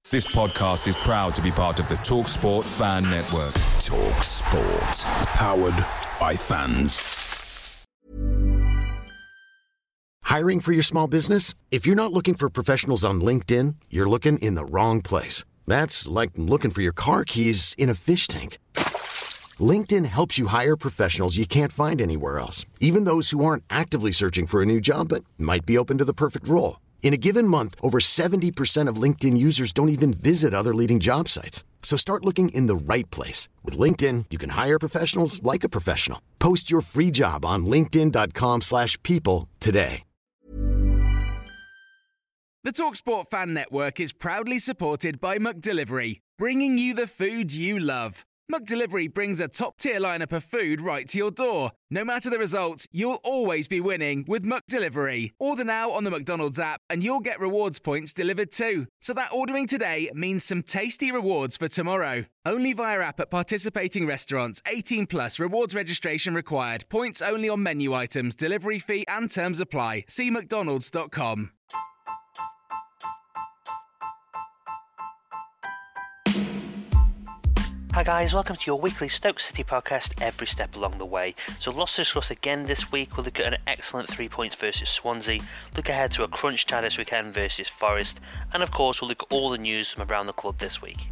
This podcast is proud to be part of the TalkSport Fan Network. TalkSport. Powered by fans. Hiring for your small business? If you're not looking for professionals on LinkedIn, you're looking in the wrong place. That's like looking for your car keys in a fish tank. LinkedIn helps you hire professionals you can't find anywhere else, even those who aren't actively searching for a new job but might be open to the perfect role. In a given month, over 70% of LinkedIn users don't even visit other leading job sites. So start looking in the right place. With LinkedIn, you can hire professionals like a professional. Post your free job on linkedin.com/people today. The TalkSport Fan Network is proudly supported by McDelivery, bringing you the food you love. McDelivery brings a top-tier lineup of food right to your door. No matter the result, you'll always be winning with McDelivery. Order now on the McDonald's app and you'll get rewards points delivered too. So that ordering today means some tasty rewards for tomorrow. Only via app at participating restaurants. 18 plus. Rewards registration required. Points only on menu items. Delivery fee and terms apply. See mcdonalds.com. Hi guys, welcome to your weekly Stoke City podcast every step along the way. So lots to discuss again this week. We'll look at an excellent 3 points versus Swansea, look ahead to a crunch time this weekend versus Forest, and of course we'll look at all the news from around the club this week.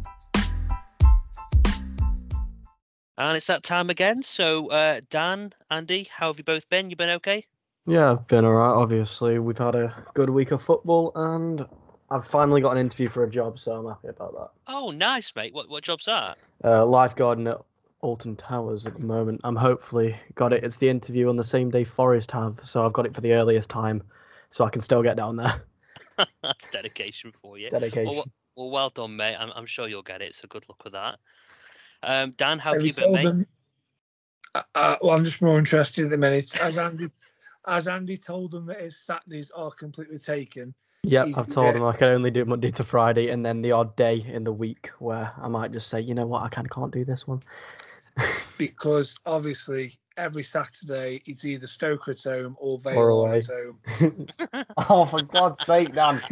And it's that time again, so Dan, Andy, how have you both been? You been okay? Yeah, I've been alright, obviously. We've had a good week of football and I've finally got an interview for a job, so I'm happy about that. Oh, nice, mate. What job's that? Lifeguarding at Alton Towers at the moment. I'm hopefully got it. It's the interview on the same day Forest have, so I've got it for the earliest time, so I can still get down there. That's dedication for you. Dedication. Well done, mate. I'm sure you'll get it, so good luck with that. Dan, how have you been, mate? Well, I'm just more interested at the minute. As Andy told them that his Saturdays are completely taken. Yep, I've told him I can only do Monday to Friday and then the odd day in the week where I might just say, you know what, I can't do this one. Because obviously every Saturday it's either Stoke at home or Vale at home. Oh, for God's sake, Dan.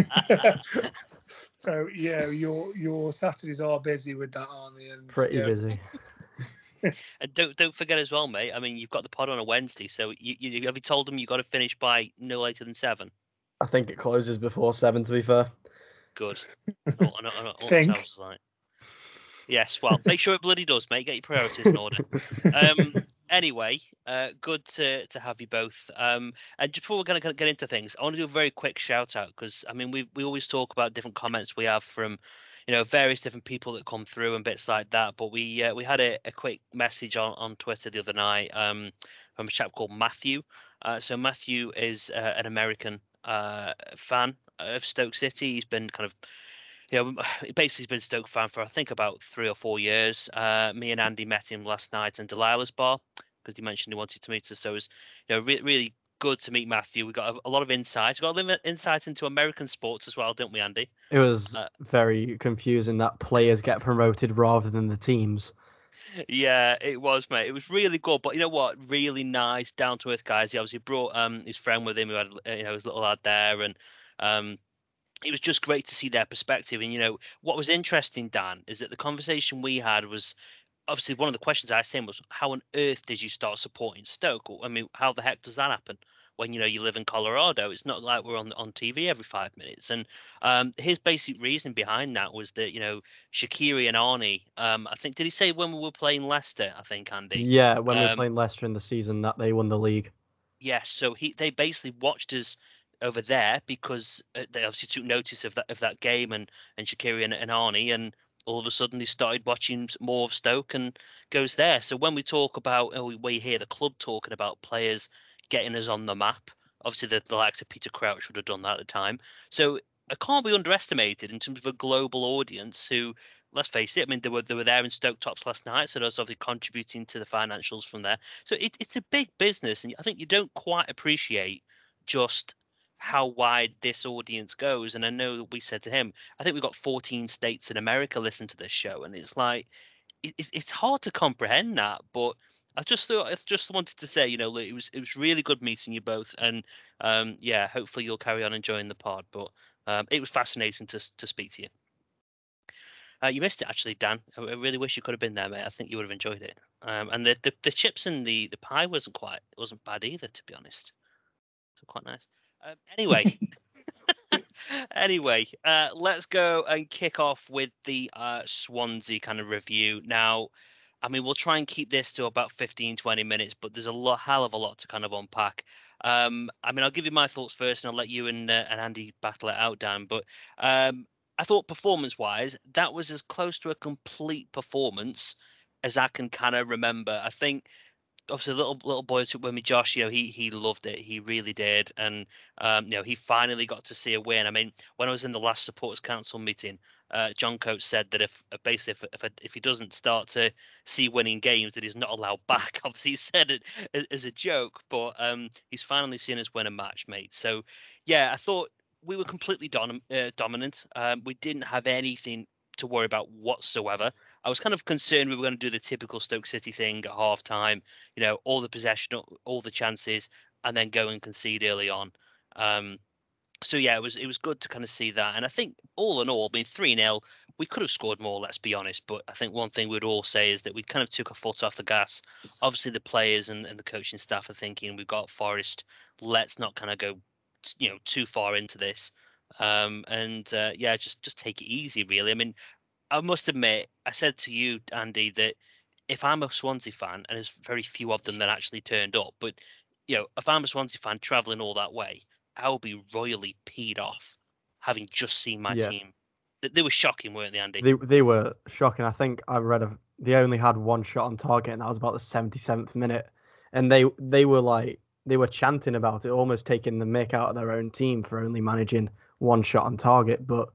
So yeah, your Saturdays are busy with that, aren't they? And, pretty busy. And don't forget as well, mate. I mean, you've got the pod on a Wednesday, so you have you told them you've got to finish by no later than 7? I think it closes before 7, to be fair. Good. Think. Like. Yes, well, make sure it bloody does, mate. Get your priorities in order. Anyway, good to have you both. And just before we're going to get into things, I want to do a very quick shout out because I mean we always talk about different comments we have from various different people that come through and bits like that. But we had a quick message on Twitter the other night from a chap called Matthew. So Matthew is an American fan of Stoke City. He's been kind of basically he's been a Stoke fan for I think about 3 or 4 years. Me and Andy met him last night in Delilah's bar because he mentioned he wanted to meet us. So it was really good to meet Matthew. We got a lot of insight. We got a little insight into American sports as well, didn't we, Andy? It was very confusing that players get promoted rather than the teams. Yeah, it was, mate. It was really good, but you know what? Really nice, down to earth guys. He obviously brought his friend with him who had his little lad there, and it was just great to see their perspective. And what was interesting, Dan, is that the conversation we had was obviously one of the questions I asked him was, how on earth did you start supporting Stoke? I mean, how the heck does that happen when you live in Colorado? It's not like we're on TV every 5 minutes. And his basic reason behind that was that Shaqiri and Arnie. I think did he say when we were playing Leicester? I think Andy. Yeah, when we were playing Leicester in the season that they won the league. Yes, so they basically watched us over there because they obviously took notice of that game and Shaqiri and Arnie, and all of a sudden they started watching more of Stoke and goes there. So when we talk about, we hear the club talking about players getting us on the map. Obviously, the likes of Peter Crouch would have done that at the time. So it can't be underestimated in terms of a global audience who, let's face it, I mean, they were there in Stoke Tops last night, so that's obviously contributing to the financials from there. So it's a big business, and I think you don't quite appreciate just how wide this audience goes. And I know that we said to him, I think we've got 14 states in America listen to this show, and it's like it's hard to comprehend that. But I just wanted to say, look, it was really good meeting you both, and hopefully you'll carry on enjoying the pod. But it was fascinating to speak to you. You missed it actually, Dan. I really wish you could have been there, mate. I think you would have enjoyed it. And the chips and the pie wasn't bad either, to be honest. So quite nice. Anyway, let's go and kick off with the Swansea kind of review. Now, I mean, we'll try and keep this to about 15, 20 minutes, but there's hell of a lot to kind of unpack. I mean, I'll give you my thoughts first, and I'll let you and Andy battle it out, Dan. But I thought performance-wise, that was as close to a complete performance as I can kind of remember. I think obviously little boy took with me, Josh, he loved it. He really did. And, he finally got to see a win. I mean, when I was in the last supporters council meeting, John Coates said that if he doesn't start to see winning games, that he's not allowed back. Obviously, he said it as a joke, but he's finally seen us win a match, mate. So, yeah, I thought we were completely dominant. We didn't have anything to worry about whatsoever. I was kind of concerned we were going to do the typical Stoke City thing at half time, all the possession, all the chances, and then go and concede early on. So yeah, it was good to kind of see that. And I think all in all, I mean, 3-0, we could have scored more, let's be honest. But I think one thing we'd all say is that we kind of took a foot off the gas. Obviously, the players and the coaching staff are thinking we've got Forest. Let's not kind of go, too far into this. Just take it easy, really. I mean, I must admit, I said to you, Andy, that if I'm a Swansea fan, and there's very few of them that actually turned up, but if I'm a Swansea fan travelling all that way, I will be royally peed off, having just seen my team. They were shocking, weren't they, Andy? They were shocking. I think I read they only had one shot on target, and that was about the 77th minute, and they were chanting about it, almost taking the mick out of their own team for only managing one shot on target. But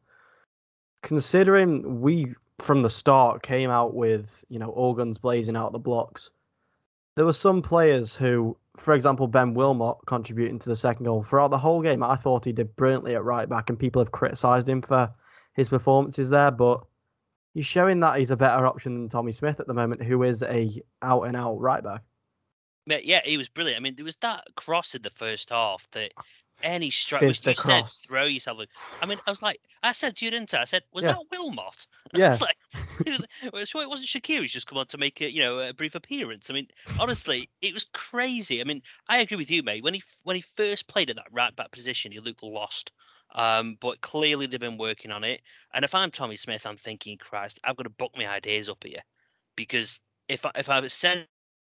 considering we from the start came out with all guns blazing out the blocks, there were some players who, for example, Ben Wilmot contributing to the second goal. Throughout the whole game, I thought he did brilliantly at right back, and people have criticised him for his performances there, but he's showing that he's a better option than Tommy Smith at the moment, who is a out and out right back. Yeah, he was brilliant. I mean, there was that cross in the first half that any strike. You said throw yourself. I mean, I said to you, didn't I? I said, was that Wilmot? Yeah. I was like, so it wasn't Shaqiri who's just come on to make a brief appearance. I mean, honestly, it was crazy. I mean, I agree with you, mate. When he first played at that right back position, he looked lost. But clearly they've been working on it. And if I'm Tommy Smith, I'm thinking, Christ, I've got to book my ideas up here, because if I send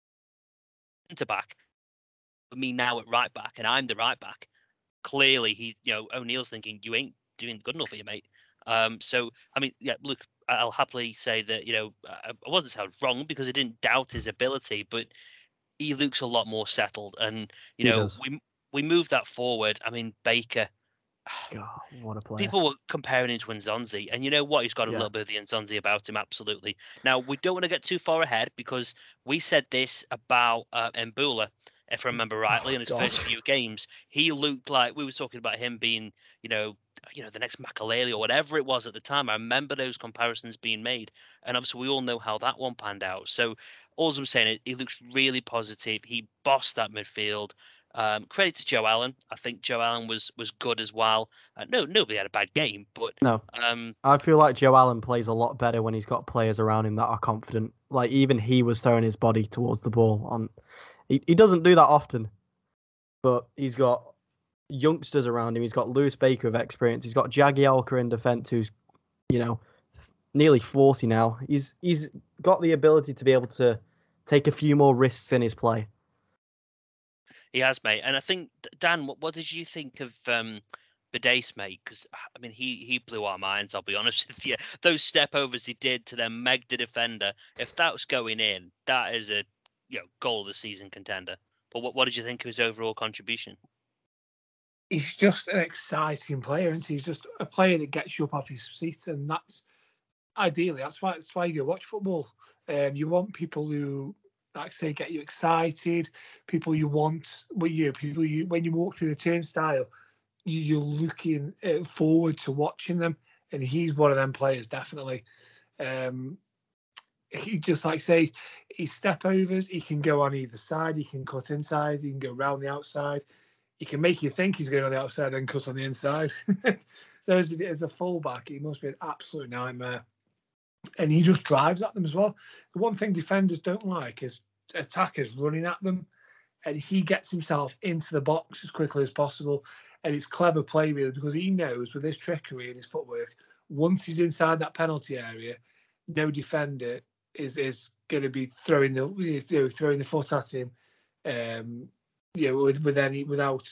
centre back, me now at right back, and I'm the right back, clearly O'Neill's thinking you ain't doing good enough for you, mate. So I mean, yeah, look, I'll happily say that I wasn't so wrong, because I didn't doubt his ability, but he looks a lot more settled, and we moved that forward. I mean, Baker. God, what a player. People were comparing him to Nzonzi, and you know what? He's got a little bit of the Nzonzi about him, absolutely. Now, we don't want to get too far ahead, because we said this about Mbula, if I remember rightly, in his first few games. He looked like, we were talking about him being, the next Makaleli or whatever it was at the time. I remember those comparisons being made, and obviously we all know how that one panned out. So all I'm saying is he looks really positive. He bossed that midfield. Credit to Joe Allen. I think Joe Allen was good as well. Nobody had a bad game, but no. I feel like Joe Allen plays a lot better when he's got players around him that are confident. Like, even he was throwing his body towards the ball. He doesn't do that often, but he's got youngsters around him. He's got Lewis Baker of experience. He's got Jagielka in defence, who's nearly 40 now. He's got the ability to be able to take a few more risks in his play. He has, mate. And I think, Dan, what did you think of Bidace, mate? Because, I mean, he blew our minds, I'll be honest with you. Those step-overs he did to then meg the defender, if that was going in, that is a goal of the season contender. But what did you think of his overall contribution? He's just an exciting player, and he's just a player that gets you up off his seat, and that's ideally that's why you go watch football. You want people who, like I say, get you excited. People you want with you. People when you walk through the turnstile, you're looking forward to watching them, and he's one of them players, definitely. He just, like say, his step overs. He can go on either side. He can cut inside. He can go round the outside. He can make you think he's going on the outside and cut on the inside. So as a fullback, he must be an absolute nightmare. and he just drives at them as well. The one thing defenders don't like is attackers running at them, and he gets himself into the box as quickly as possible. And it's clever play, really, because he knows with his trickery and his footwork, once he's inside that penalty area, no defender is going to be throwing the foot at him, without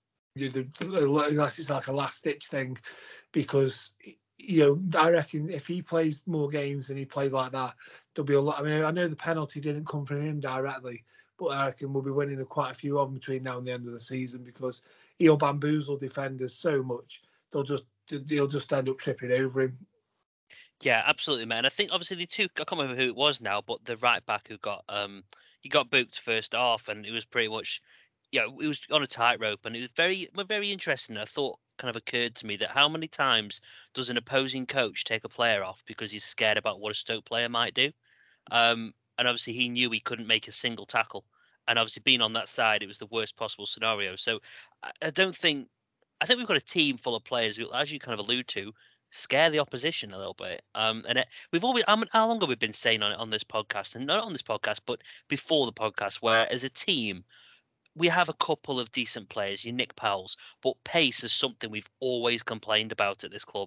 unless it's like a last ditch thing, because I reckon if he plays more games and he plays like that, there'll be a lot. I mean, I know the penalty didn't come from him directly, but I reckon we'll be winning quite a few of them between now and the end of the season, because he'll bamboozle defenders so much they'll just end up tripping over him. Yeah, absolutely, man. I think obviously the two, I can't remember who it was now, but the right back who got he got booked first half, and it was pretty much, it was on a tightrope, and it was very, very interesting. I thought kind of occurred to me that how many times does an opposing coach take a player off because he's scared about what a Stoke player might do? And obviously he knew he couldn't make a single tackle, and obviously being on that side, it was the worst possible scenario. So I think we've got a team full of players who, as you kind of allude to, scare the opposition a little bit. We've always, how long have we been saying on this podcast, and not on this podcast, but before the podcast, where as a team, we have a couple of decent players, you Nick Powell's, but pace is something we've always complained about at this club.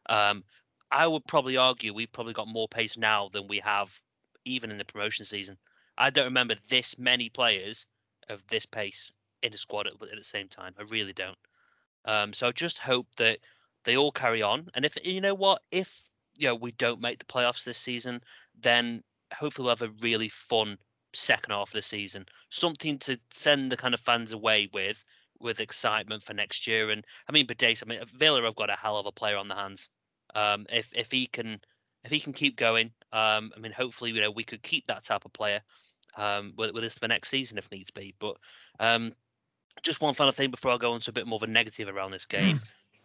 I would probably argue we've probably got more pace now than we have even in the promotion season. I don't remember this many players of this pace in a squad at the same time. I really don't. So I just hope that they all carry on. And if we don't make the playoffs this season, then hopefully we'll have a really fun second half of the season. Something to send the kind of fans away with excitement for next year. And I mean, Badese, Villa have got a hell of a player on the hands. If he can keep going, hopefully we could keep that type of player with us for next season if needs be. But just one final thing before I go on to a bit more of a negative around this game.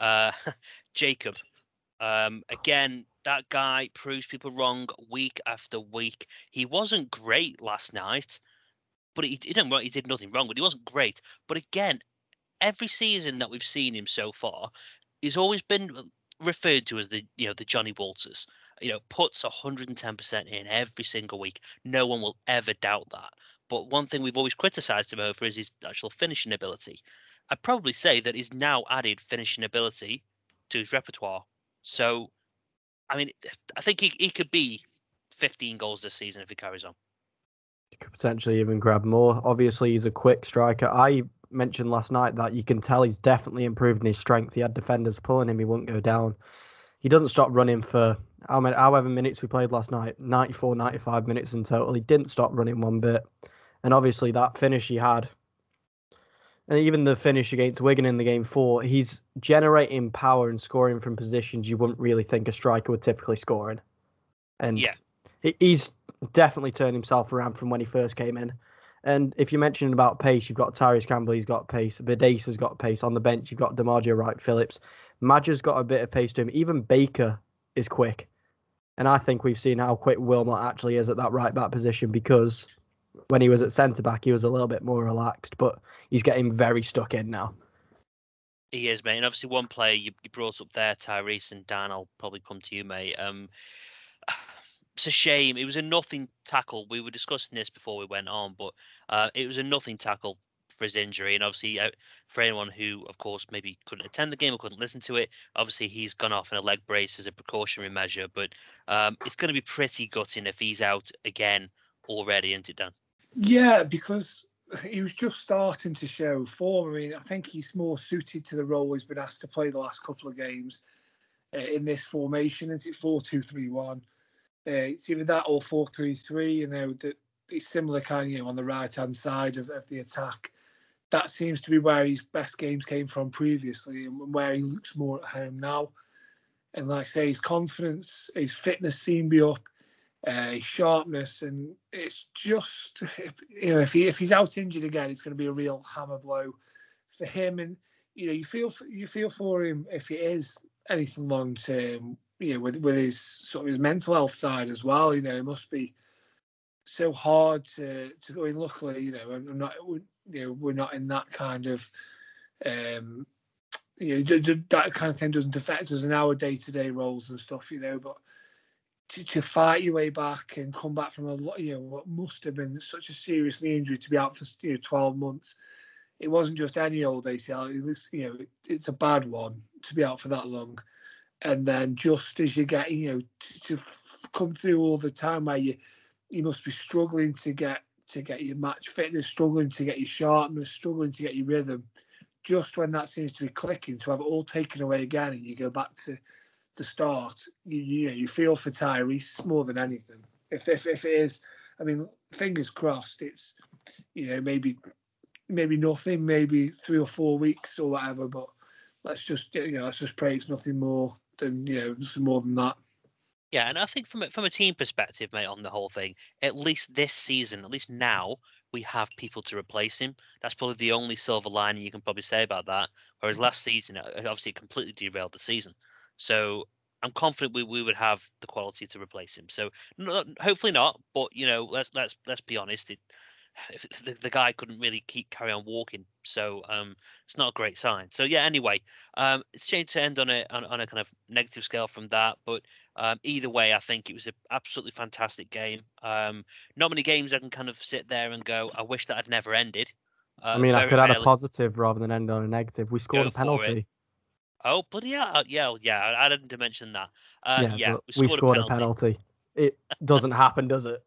Jacob, again, that guy proves people wrong week after week. He wasn't great last night, but he did nothing wrong, but he wasn't great. But again, every season that we've seen him so far, he's always been referred to as the Johnny Walters. Puts 110% in every single week. No one will ever doubt that. But one thing we've always criticised him over is his actual finishing ability. I'd probably say that he's now added finishing ability to his repertoire. So, I think he could be 15 goals this season if he carries on. He could potentially even grab more. Obviously, he's a quick striker. I mentioned last night that you can tell he's definitely improved in his strength. He had defenders pulling him. He wouldn't go down. He doesn't stop running for however minutes we played last night, 94, 95 minutes in total. He didn't stop running one bit. And obviously that finish he had, and even the finish against Wigan in the game 4, he's generating power and scoring from positions you wouldn't really think a striker would typically score in. And yeah, he's definitely turned himself around from when he first came in. And if you're mentioning about pace, you've got Tyrese Campbell, he's got pace. Badese has got pace. On the bench, you've got DiMaggio, Wright-Phillips. Madger's got a bit of pace to him. Even Baker is quick. And I think we've seen how quick Wilmot actually is at that right-back position, because when he was at centre-back, he was a little bit more relaxed, but he's getting very stuck in now. He is, mate. And obviously one player you brought up there, Tyrese, and Dan, I'll probably come to you, mate. It's a shame. It was a nothing tackle. We were discussing this before we went on, but it was a nothing tackle for his injury. And obviously, for anyone who, of course, maybe couldn't attend the game or couldn't listen to it, obviously he's gone off in a leg brace as a precautionary measure. But it's going to be pretty gutting if he's out again already, isn't it, Dan? Yeah, because he was just starting to show form. I think he's more suited to the role he's been asked to play the last couple of games in this formation. It's 4-2-3-1. It's either that or 4-3-3. That it's similar kind of on the right hand side of the attack. That seems to be where his best games came from previously, and where he looks more at home now. And like I say, his confidence, his fitness seem to be up. His sharpness, and it's just if he's out injured again, it's going to be a real hammer blow for him. And you feel for him if it is anything long term. With his sort of his mental health side as well. It must be so hard to go in. Luckily, we're not in that kind of that kind of thing doesn't affect us in our day-to-day roles and stuff. But to fight your way back and come back from a lot, what must have been such a serious knee injury to be out for 12 months. It wasn't just any old ACL. It's a bad one to be out for that long. And then just as you get, to come through all the time where you must be struggling to get your match fitness, struggling to get your sharpness, struggling to get your rhythm. Just when that seems to be clicking, to have it all taken away again, and you go back to the start, you feel for Tyrese more than anything. If it is, I mean, fingers crossed, it's maybe nothing, maybe 3 or 4 weeks or whatever. But let's just pray it's nothing more than nothing more than that. Yeah, and I think from a team perspective, mate, on the whole thing, at least this season, at least now, we have people to replace him. That's probably the only silver lining you can probably say about that. Whereas last season, obviously, it completely derailed the season. So I'm confident we would have the quality to replace him. So hopefully not, but let's be honest. The guy couldn't really carry on walking, so it's not a great sign. So yeah, anyway, it's a shame to end on a kind of negative scale from that, but either way, I think it was an absolutely fantastic game. Not many games I can kind of sit there and go, I wish that had never ended. I mean, I could add a positive rather than end on a negative. We scored a penalty. Oh, bloody hell. Yeah, I didn't mention that. We scored a penalty. It doesn't happen, does it?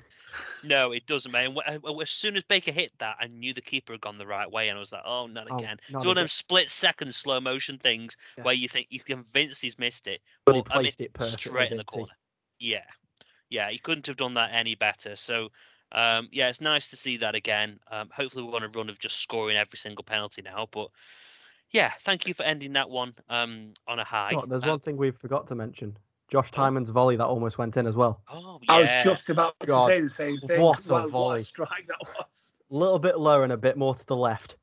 No, it doesn't, mate. And as soon as Baker hit that, I knew the keeper had gone the right way, and I was like, "Oh, not again!" It's one of them split-second slow motion things where you think you're convinced he's missed it, but he placed it perfectly, straight in the corner. Yeah, he couldn't have done that any better. So, it's nice to see that again. Hopefully, we're on a run of just scoring every single penalty now. But yeah, thank you for ending that one on a high. Oh, there's one thing we forgot to mention. Josh Tymon's volley that almost went in as well. Oh, yeah. I was just about to say the same thing. What a volley. What a strike that was. A little bit lower and a bit more to the left.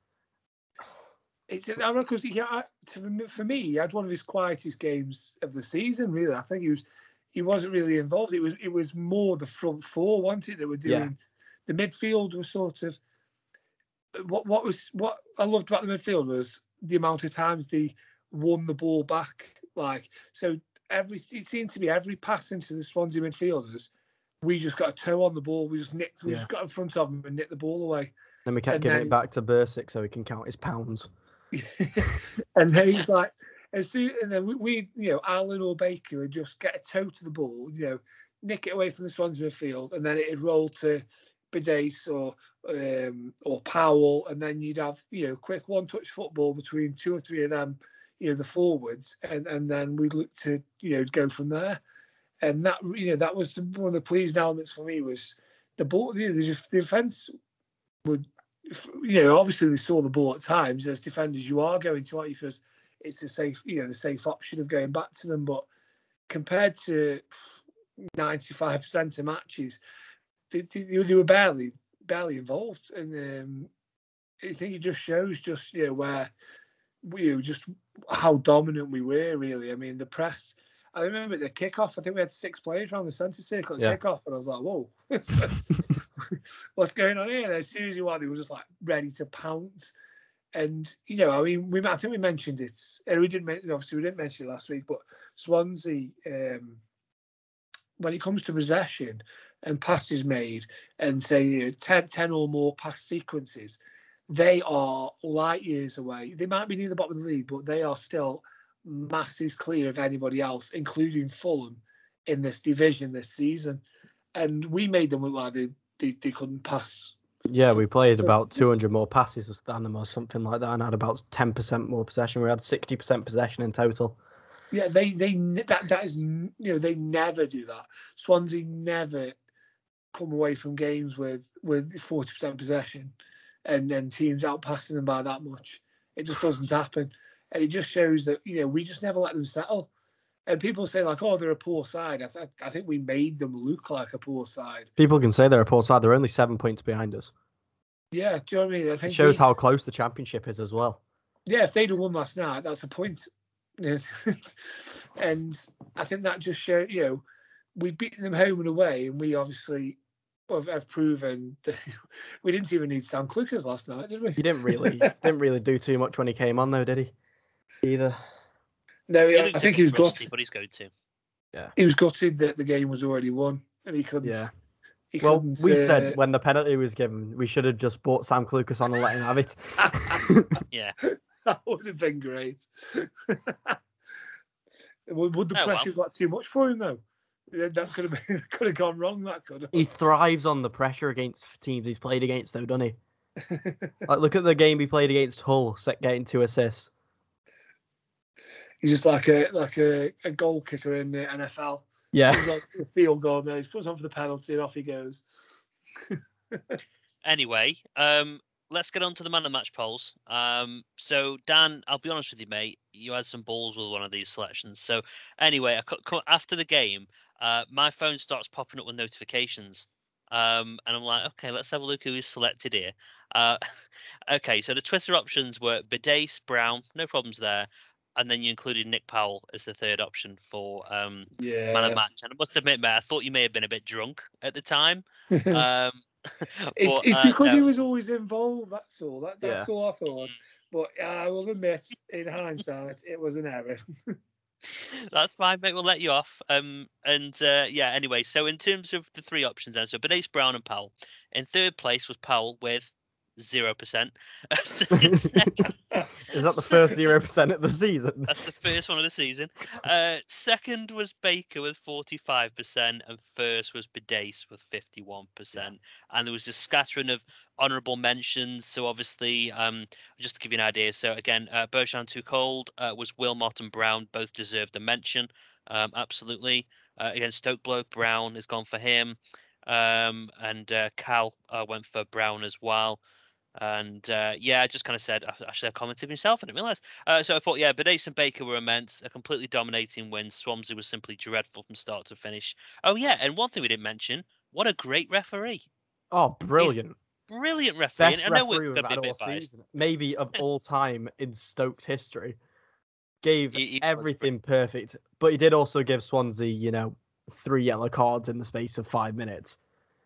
Because for me, he had one of his quietest games of the season, really. I think he wasn't really involved. It was more the front four, wasn't it, that were doing. Yeah. The midfield was sort of... What I loved about the midfield was the amount of times they won the ball back. It seemed to be every pass into the Swansea midfielders, we just got a toe on the ball. We just got in front of them and nicked the ball away. Then we kept giving it back to Bursic so he can count his pounds. And then he's like, and then we Allen or Baker would just get a toe to the ball, nick it away from the Swansea midfield, and then it'd roll to Bidace or Powell, and then you'd have quick one-touch football between 2 or 3 of them. The forwards, and then we look to go from there, and that that was one of the pleasing elements for me was the ball. The defense would, obviously they saw the ball at times as defenders. You are going to, because it's the safe option of going back to them. But compared to 95% of matches, they were barely involved, and I think it just shows where. Just how dominant we were, really. I mean, the press. I remember at the kickoff, I think we had 6 players around the centre circle at kickoff, and I was like, whoa, what's going on here? And as soon as you were, they were just like ready to pounce. And, I mean, I think we mentioned it. And we didn't mention it last week, but Swansea, when it comes to possession and passes made and say 10 or more pass sequences, they are light years away. They might be near the bottom of the league, but they are still massive clear of anybody else, including Fulham, in this division this season. And we made them look like they couldn't pass. Yeah, we played about 200 more passes than them or something like that, and had about 10% more possession. We had 60% possession in total. Yeah, that is they never do that. Swansea never come away from games with 40% possession. And then teams outpassing them by that much. It just doesn't happen. And it just shows that, we just never let them settle. And people say, like, oh, they're a poor side. I think we made them look like a poor side. People can say they're a poor side. They're only 7 points behind us. Yeah, do you know what I mean? I think it shows how close the championship is as well. Yeah, if they'd have won last night, that's a point. And I think that just shows, we've beaten them home and away, and we obviously... have proven that we didn't even need Sam Cluckers last night, did we? He didn't really do too much when he came on, though, did he? Either. No, I think he was rusty, but he's going to. he was gutted that the game was already won, and he couldn't. Yeah. He Well, couldn't, we said when the penalty was given, we should have just brought Sam Clucas on and let him have it. Yeah. That would have been great. Would the Oh, pressure well. got too much for him though? That could have gone wrong. That could have. He thrives on the pressure against teams he's played against, though, doesn't he? Like, look at the game he played against Hull, getting 2 assists. He's just like a goal kicker in the NFL. Yeah. He's like a field goal, man. He puts on for the penalty and off he goes. Anyway, let's get on to the man of the match polls. So Dan, I'll be honest with you, mate. You had some balls with one of these selections. So anyway, after the game, my phone starts popping up with notifications. And I'm like, okay, let's have a look who is selected here. Okay, so the Twitter options were Bidace, Brown, no problems there. And then you included Nick Powell as the third option for man of the match. And I must admit, mate, I thought you may have been a bit drunk at the time. It's because he was always involved. That's all. That's all I thought. But I will admit, in hindsight, it was an error. That's fine, mate. We'll let you off. Anyway, so in terms of the 3 options then, so Bidace, Brown and Powell. In third place was Powell with 0%. Is that the first 0% of the season? That's the first one of the season. Second was Baker with 45%, and first was Bidace with 51%. And there was a scattering of honourable mentions. So obviously, just to give you an idea, so again, Bergeron Too Cold was Wilmot and Brown, both deserved a mention. Absolutely. Against Stoke Bloke, Brown has gone for him. And Cal went for Brown as well. And I just kind of said, actually, I commented myself, I didn't realise. So I thought, Bidace and Baker were immense, a completely dominating win. Swansea was simply dreadful from start to finish. Oh, yeah, and one thing we didn't mention, what a great referee. Oh, brilliant. Brilliant referee. Best and I know referee we're we've going to had be a all bit biased. season. Maybe of all time in Stokes history. Gave He everything perfect. But he did also give Swansea, 3 yellow cards in the space of 5 minutes.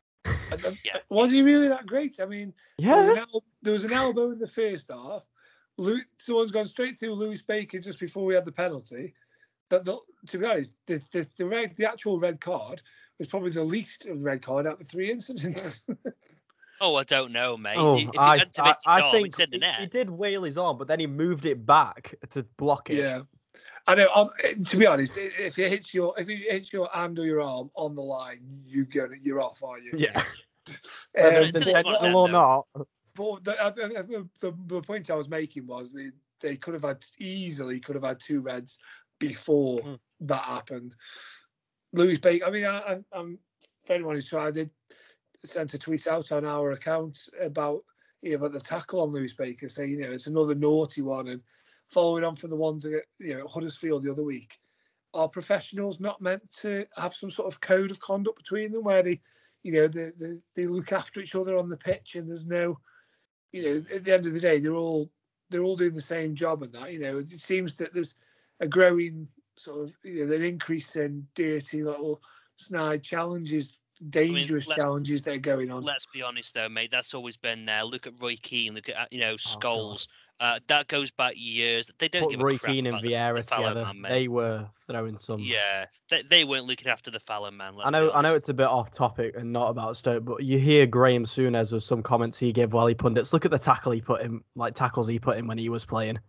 Was he really that great? I mean, Yeah. there was an elbow in the first half. Someone's gone straight through Lewis Baker just before we had the penalty. To be honest, the actual red card was probably the least red card out of the 3 incidents. Oh, I don't know, mate. I think it's in the net. he did wail his arm, but then he moved it back to block it. Yeah. I know. To be honest, if it hits your hand or your arm on the line, you're off, are you? Yeah. Whether it's intentional or not. But the point I was making was they could have easily had 2 reds before that happened. Lewis Baker. I mean, I'm for anyone who's tried it, sent a tweet out on our account about the tackle on Lewis Baker, saying it's another naughty one, and following on from the ones at Huddersfield the other week. Are professionals not meant to have some sort of code of conduct between them where they look after each other on the pitch, and there's no, at the end of the day, they're all doing the same job, and that it seems that there's a growing sort of an increase in dirty little snide challenges, dangerous challenges that are going on. Let's be honest though, mate, that's always been there. Look at Roy Keane, look at Scholes. That goes back years. They don't give a Roy crap Keane and about Vieira the fallow together. man, mate. They were throwing some. Yeah, they weren't looking after the fallow man. I know it's a bit off topic and not about Stoke, but you hear Graham Souness with some comments he gave while he pundits. Look at the tackles he put in when he was playing.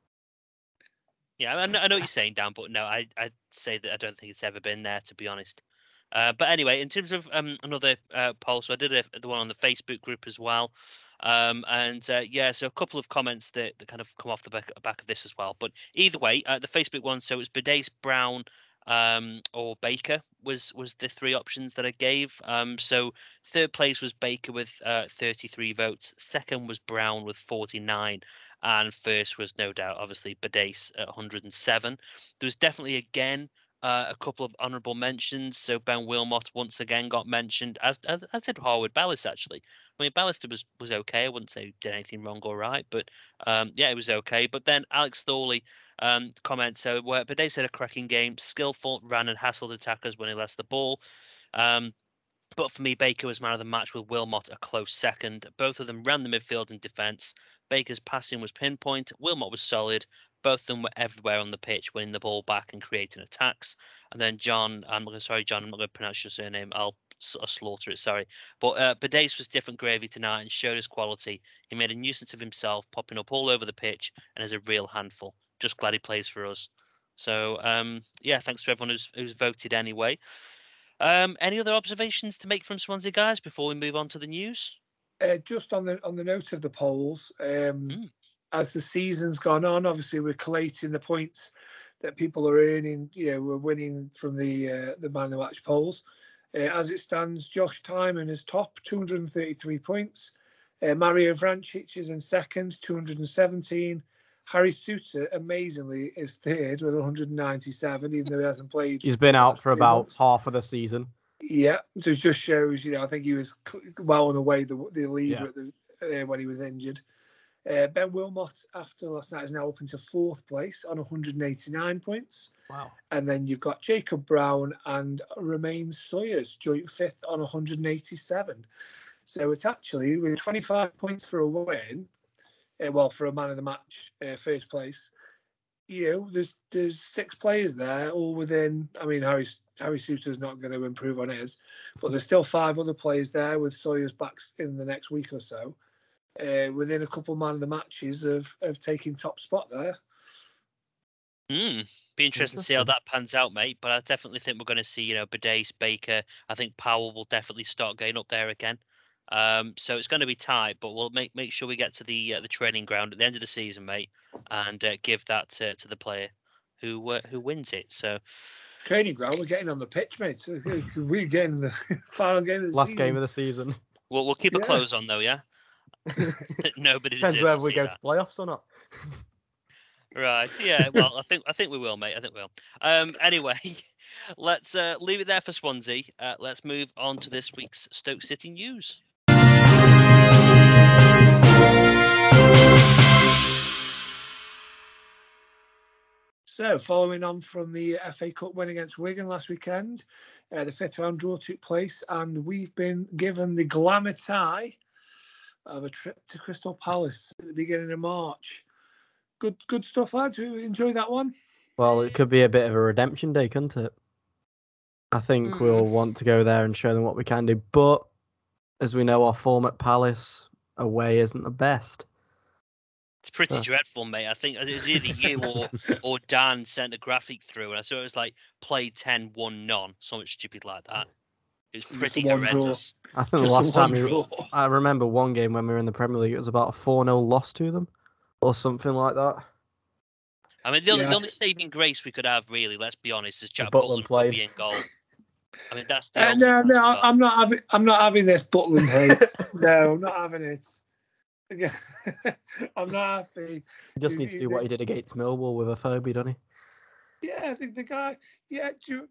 Yeah, I know what you're saying, Dan, but no, I'd say that I don't think it's ever been there, to be honest. But anyway, in terms of another poll, so I did the one on the Facebook group as well. So a couple of comments that kind of come off the back of this as well. But either way, the Facebook one, so it was Bidace, Brown, or Baker was the 3 options that I gave. So third place was Baker with 33 votes. Second was Brown with 49. And first was no doubt, obviously, Bidace at 107. There was definitely, again, a couple of honourable mentions. So Ben Wilmot once again got mentioned, as did Harwood Bellis, actually. I mean, Ballister was okay. I wouldn't say he did anything wrong or right, but it was okay. But then Alex Thorley comments, so Bidace had a cracking game, skillful, ran and hassled attackers when he lost the ball. But for me, Baker was man of the match with Wilmot a close second. Both of them ran the midfield and defence. Baker's passing was pinpoint. Wilmot was solid. Both of them were everywhere on the pitch, winning the ball back and creating attacks. And then John, I'm not going to pronounce your surname. I'll slaughter it, sorry. But Badace was different gravy tonight and showed his quality. He made a nuisance of himself, popping up all over the pitch and is a real handful. Just glad he plays for us. So, yeah, thanks to everyone who's voted anyway. Any other observations to make from Swansea, guys, before we move on to the news? Just on the note of the polls, as the season's gone on, obviously we're collating the points that people are earning. We're winning from the man of the match polls. As it stands, Josh Timon is top, 233 points. Mario Vrancic is in second, 217. Harry Suter, amazingly, is third with 197, even though he hasn't played. He's been out for about half of the season. Yeah, so it just shows, I think he was well and away the leader when he was injured. Ben Wilmot, after last night, is now up into fourth place on 189 points. Wow. And then you've got Jacob Brown and Romain Sawyers, joint fifth on 187. So it's actually, with 25 points for a win, for a man of the match, first place, there's 6 players there, all within. I mean, Harry Suter's not going to improve on his, but there's still 5 other players there with Sawyers back in the next week or so, within a couple man of the matches of taking top spot there. Be interesting to see how that pans out, mate. But I definitely think we're going to see, Badace, Baker. I think Powell will definitely start going up there again. So it's going to be tight, but we'll make sure we get to the training ground at the end of the season, mate, and give that to the player who wins it. So training ground, we're getting on the pitch, mate. We're getting the final game of the last season. game of the season. We'll keep a close on though, yeah. Nobody depends whether we go to playoffs or not. Right. Yeah. Well, I think we will, mate. I think we will. Anyway, let's leave it there for Swansea. Let's move on to this week's Stoke City news. So, following on from the FA Cup win against Wigan last weekend, the 5th round draw took place, and we've been given the glamour tie of a trip to Crystal Palace at the beginning of March. Good stuff, lads. We enjoy that one. Well, it could be a bit of a redemption day, couldn't it? I think we'll want to go there and show them what we can do. But as we know, our form at Palace away isn't the best. It's pretty dreadful, mate. I think it was either you or Dan sent a graphic through, and I saw it was like play 10, 1 none, something stupid like that. It was pretty horrendous. I think the last time I remember one game when we were in the Premier League, it was about a 4-0 loss to them, or something like that. I mean, the only saving grace we could have, really, let's be honest, is Jack Butland playing in goal. I mean, that's the no. I'm not having this Butland hate. No, I'm not having it. I'm not happy. He just needs to do what he did against Millwall with a phobia, doesn't he? Yeah, I think the guy. Yeah,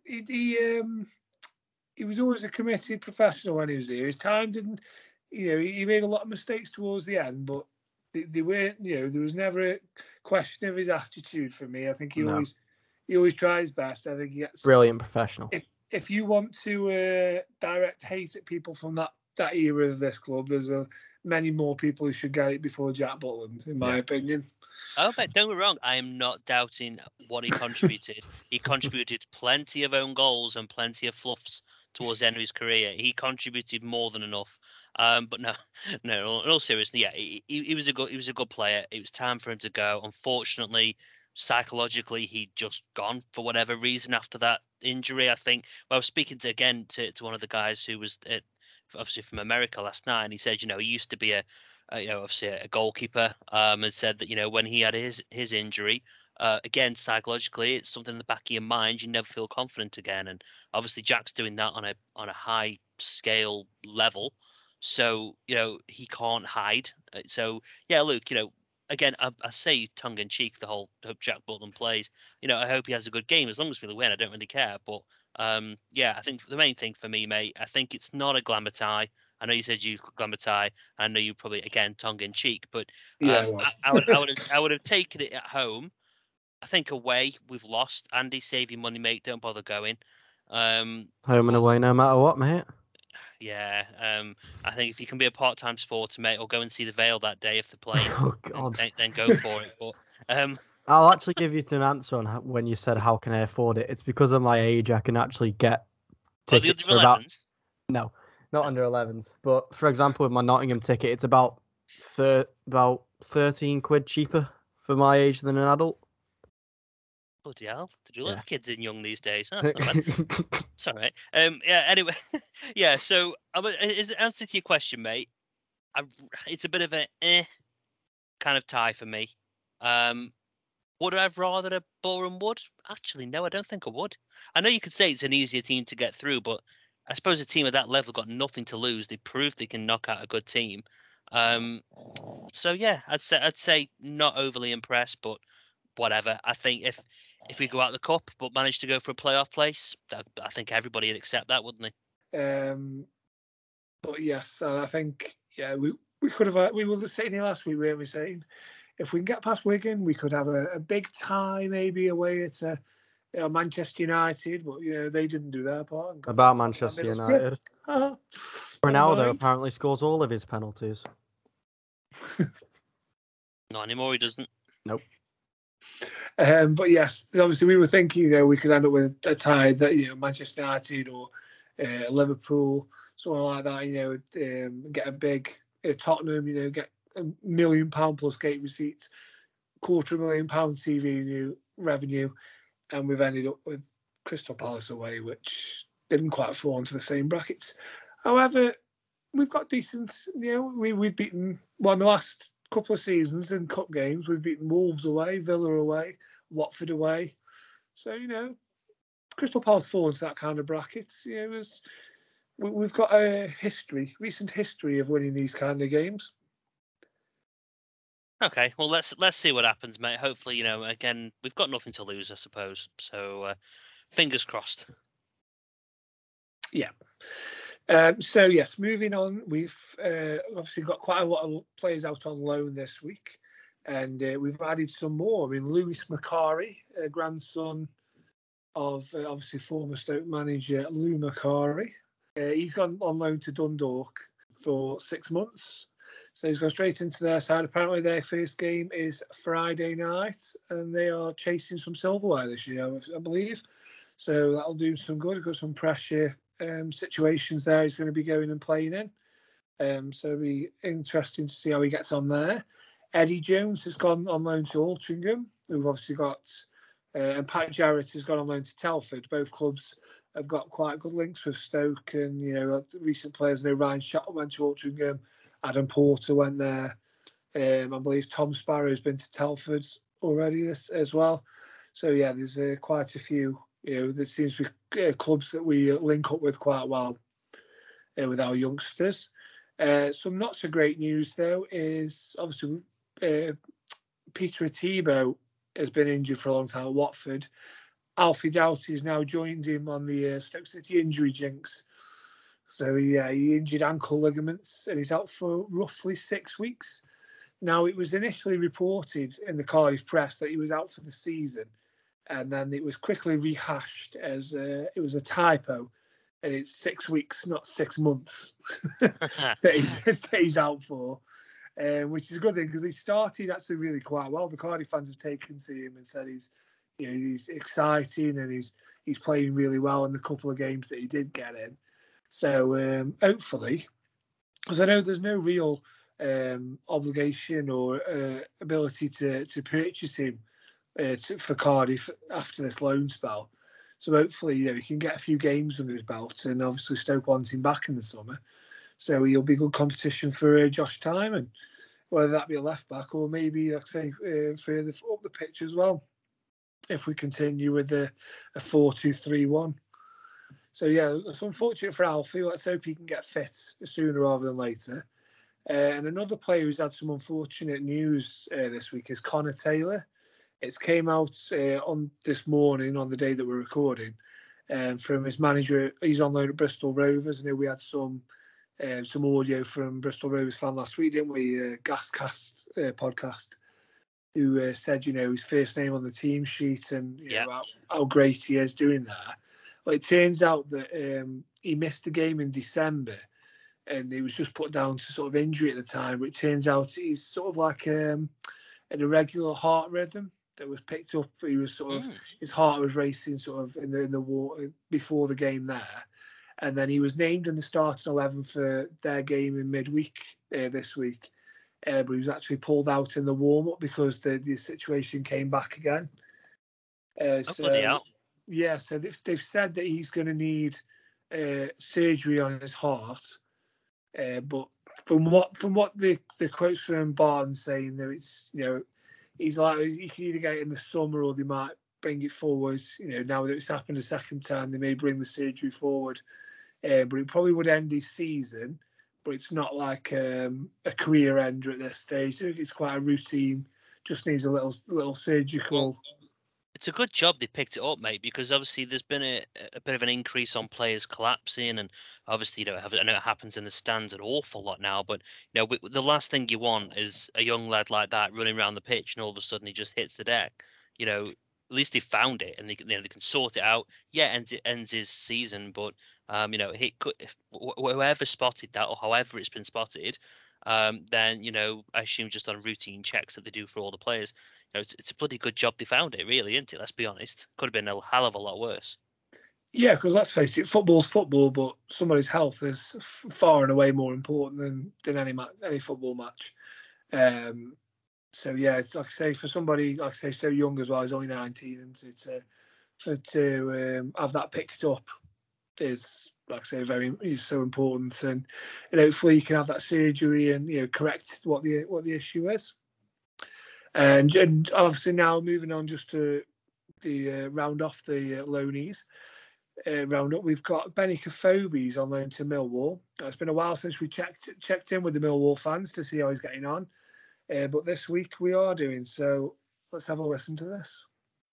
he was always a committed professional when he was here. His time didn't. He made a lot of mistakes towards the end, but they weren't. There was never a question of his attitude for me. I think he always tried his best. I think he gets brilliant professional. If you want to direct hate at people from that era of this club, there's many more people who should get it before Jack Butland, in my opinion. Oh, but don't get me wrong, I am not doubting what he contributed. He contributed plenty of own goals and plenty of fluffs towards the end of his career. He contributed more than enough. But no, in all seriousness, yeah, he was a good player. It was time for him to go. Unfortunately, psychologically, he'd just gone for whatever reason after that injury. I think. Well, I was speaking to one of the guys who was obviously from America last night, and he said, he used to be obviously a goalkeeper, and said that when he had his injury, again psychologically, it's something in the back of your mind. You never feel confident again, and obviously Jack's doing that on a high scale level, so he can't hide. So yeah, Luke, again, I say tongue in cheek, the whole hope Jack Butland plays. I hope he has a good game. As long as we win, I don't really care. But yeah, I think the main thing for me, mate, I think it's not a glamour tie. I know you said you glamour tie. I know you probably, again, tongue in cheek, but I would have taken it at home. I think away we've lost. Andy, save your money, mate. Don't bother going. Home and away, no matter what, mate. Yeah. I think if you can be a part-time supporter, mate, or go and see the Vale that day if they're playing, Oh God. then go for it. But I'll actually give you an answer on when you said how can I afford it. It's because of my age. I can actually get the tickets under for about 11s. no, not under 11s. But for example, with my Nottingham ticket, it's about 13 quid cheaper for my age than an adult. Bloody hell! Did you let Yeah. the kids in young these days? Oh, that's not bad. It's all right. Yeah. Anyway, yeah. So, in answer to your question, mate, it's a bit of a kind of tie for me. Would I have rather a Boreham Wood? Actually, no, I don't think I would. I know you could say it's an easier team to get through, but I suppose a team at that level got nothing to lose. They proved they can knock out a good team. So yeah, I'd say not overly impressed, but whatever. I think if we go out the cup but manage to go for a playoff place, I think everybody would accept that, wouldn't they? But yes, I think we could have. We were sitting here last week, weren't we, saying if we can get past Wigan, we could have a big tie maybe away at Manchester United, but they didn't do their part. About Manchester United. Ronaldo apparently scores all of his penalties. Not anymore, he doesn't. Nope. But yes, obviously we were thinking we could end up with a tie that Manchester United or Liverpool, something like that. Get a big Tottenham. Get £1 million plus gate receipts, £250,000 TV revenue, and we've ended up with Crystal Palace away, which didn't quite fall into the same brackets. However, we've got decent. We've beaten the last couple of seasons in cup games. We've beaten Wolves away, Villa away, Watford away. So Crystal Palace fall into that kind of bracket. We've got a recent history of winning these kind of games. Okay, well let's see what happens, mate. Hopefully, again, we've got nothing to lose, I suppose. So, fingers crossed. Yeah. So yes, moving on. We've obviously got quite a lot of players out on loan this week, and we've added some more. I mean, Lewis Macari, grandson of obviously former Stoke manager Lou Macari. He's gone on loan to Dundalk for 6 months. So he's gone straight into their side. Apparently their first game is Friday night, and they are chasing some silverware this year, I believe. So that'll do some good. We've got some pressure situations there he's going to be going and playing in. So it'll be interesting to see how he gets on there. Eddie Jones has gone on loan to Altrincham. We've obviously got, and Pat Jarrett has gone on loan to Telford. Both clubs have got quite good links with Stoke, and recent players. Ryan Shotton went to Altrincham. Adam Porter went there. I believe Tom Sparrow's been to Telford already as well. So yeah, there's quite a few. There seems to be clubs that we link up with quite well with our youngsters. Some not so great news though is obviously Peter Atibo has been injured for a long time at Watford. Alfie Doughty has now joined him on the Stoke City injury jinx. So he injured ankle ligaments and he's out for roughly 6 weeks. Now, it was initially reported in the Cardiff press that he was out for the season, and then it was quickly rehashed as it was a typo, and it's 6 weeks, not 6 months, that he's out for, which is a good thing because he started actually really quite well. The Cardiff fans have taken to him and said he's exciting and he's playing really well in the couple of games that he did get in. So hopefully, because I know there's no real obligation or ability to purchase him for Cardiff after this loan spell. So hopefully, he can get a few games under his belt, and obviously Stoke wants him back in the summer. So he'll be good competition for Josh Tymon, whether that be a left back or maybe, like I say, further up the pitch as well, if we continue with a 4-2-3-1. So yeah, it's unfortunate for Alfie. Let's hope he can get fit sooner rather than later. And another player who's had some unfortunate news this week is Connor Taylor. It's came out on this morning, on the day that we're recording, from his manager. He's on loan at Bristol Rovers. I know we had some audio from Bristol Rovers fan last week, didn't we? Gascast podcast, who said, his first name on the team sheet and how great he is doing that. Well, it turns out that he missed a game in December and he was just put down to sort of injury at the time. But it turns out he's sort of like an irregular heart rhythm that was picked up. He was sort of his heart was racing sort of in the water before the game there, and then he was named in the starting 11 for their game in midweek this week. But he was actually pulled out in the warm up because the situation came back again. So they've said that he's going to need surgery on his heart. But from what the quotes from Barnes saying that it's he's like he can either get it in the summer or they might bring it forward. Now that it's happened a second time, they may bring the surgery forward. But it probably would end his season. But it's not like a career ender at this stage. It's quite a routine. Just needs a little surgical. It's a good job they picked it up, mate, because obviously there's been a bit of an increase on players collapsing, and obviously I know it happens in the stands an awful lot now. But the last thing you want is a young lad like that running around the pitch, and all of a sudden he just hits the deck. At least they found it, and they can sort it out. Yeah, ends his season, but he could, whoever spotted that or however it's been spotted, then I assume just on routine checks that they do for all the players. It's a bloody good job they found it, really, isn't it? Let's be honest. Could have been a hell of a lot worse. Yeah, because let's face it, football's football, but somebody's health is far and away more important than any football match. So yeah, it's like I say, for somebody like I say so young as well, he's only 19, and to have that picked up is, like I say, is so important, and hopefully he can have that surgery and correct what the issue is. And obviously now moving on just to the round off the loanees roundup, we've got Benik Afobe's on loan to Millwall. It's been a while since we checked in with the Millwall fans to see how he's getting on, but this week we are doing so. Let's have a listen to this.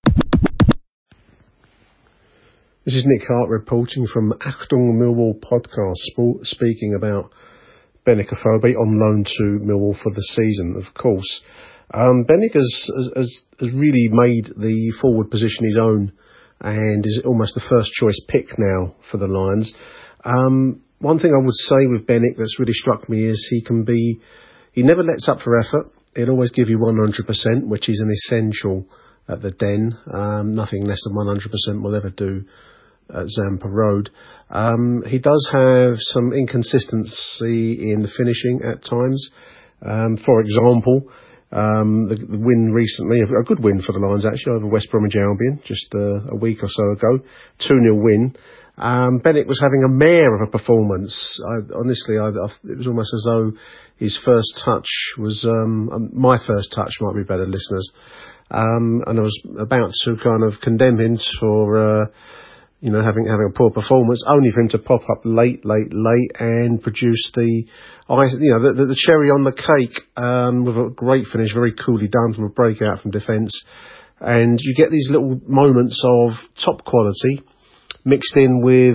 This is Nick Hart reporting from Achtung Millwall podcast, speaking about Benik Afobe on loan to Millwall for the season, of course. Benik has really made the forward position his own and is almost the first choice pick now for the Lions. One thing I would say with Benik that's really struck me is he never lets up for effort. He'll always give you 100%, which is an essential at the Den. Nothing less than 100% will ever do at Zampa Road. He does have some inconsistency in the finishing at times. For example, the win recently, a good win for the Lions actually, over West Bromwich Albion just a week or so ago, 2-0 win. Benik was having a mare of a performance. Honestly, it was almost as though his first touch was my first touch, might be better, listeners. And I was about to kind of condemn him for having a poor performance, only for him to pop up late and produce the cherry on the cake with a great finish, very coolly done from a breakout from defence. And you get these little moments of top quality mixed in with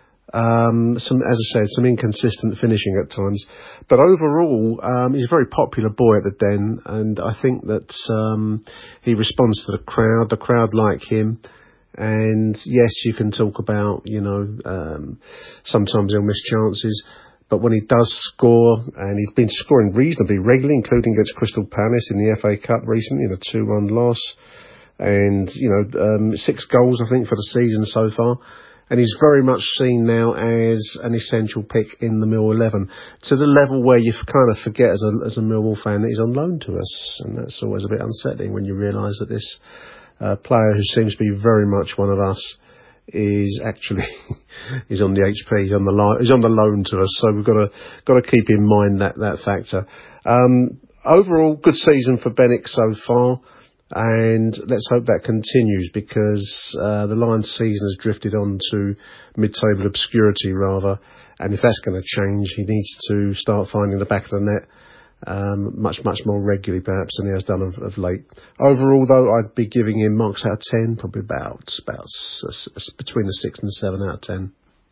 some inconsistent finishing at times. But overall, he's a very popular boy at the Den, and I think that he responds to the crowd. The crowd like him. And yes, you can talk about, sometimes he'll miss chances, but when he does score, and he's been scoring reasonably regularly, including against Crystal Palace in the FA Cup recently, in a 2-1 loss, and, 6 goals, I think, for the season so far. And he's very much seen now as an essential pick in the Millwall 11, to the level where you kind of forget as a Millwall fan that he's on loan to us. And that's always a bit unsettling when you realise that this player who seems to be very much one of us is actually he's on the HP, he's on the loan to us. So we've got to keep in mind that factor. Overall, good season for Benik so far, and let's hope that continues, because the Lions' season has drifted on to mid-table obscurity rather, and if that's going to change, he needs to start finding the back of the net much more regularly perhaps than he has done of late. Overall though, I'd be giving him marks out of 10, probably about between a 6 and 7 out of 10.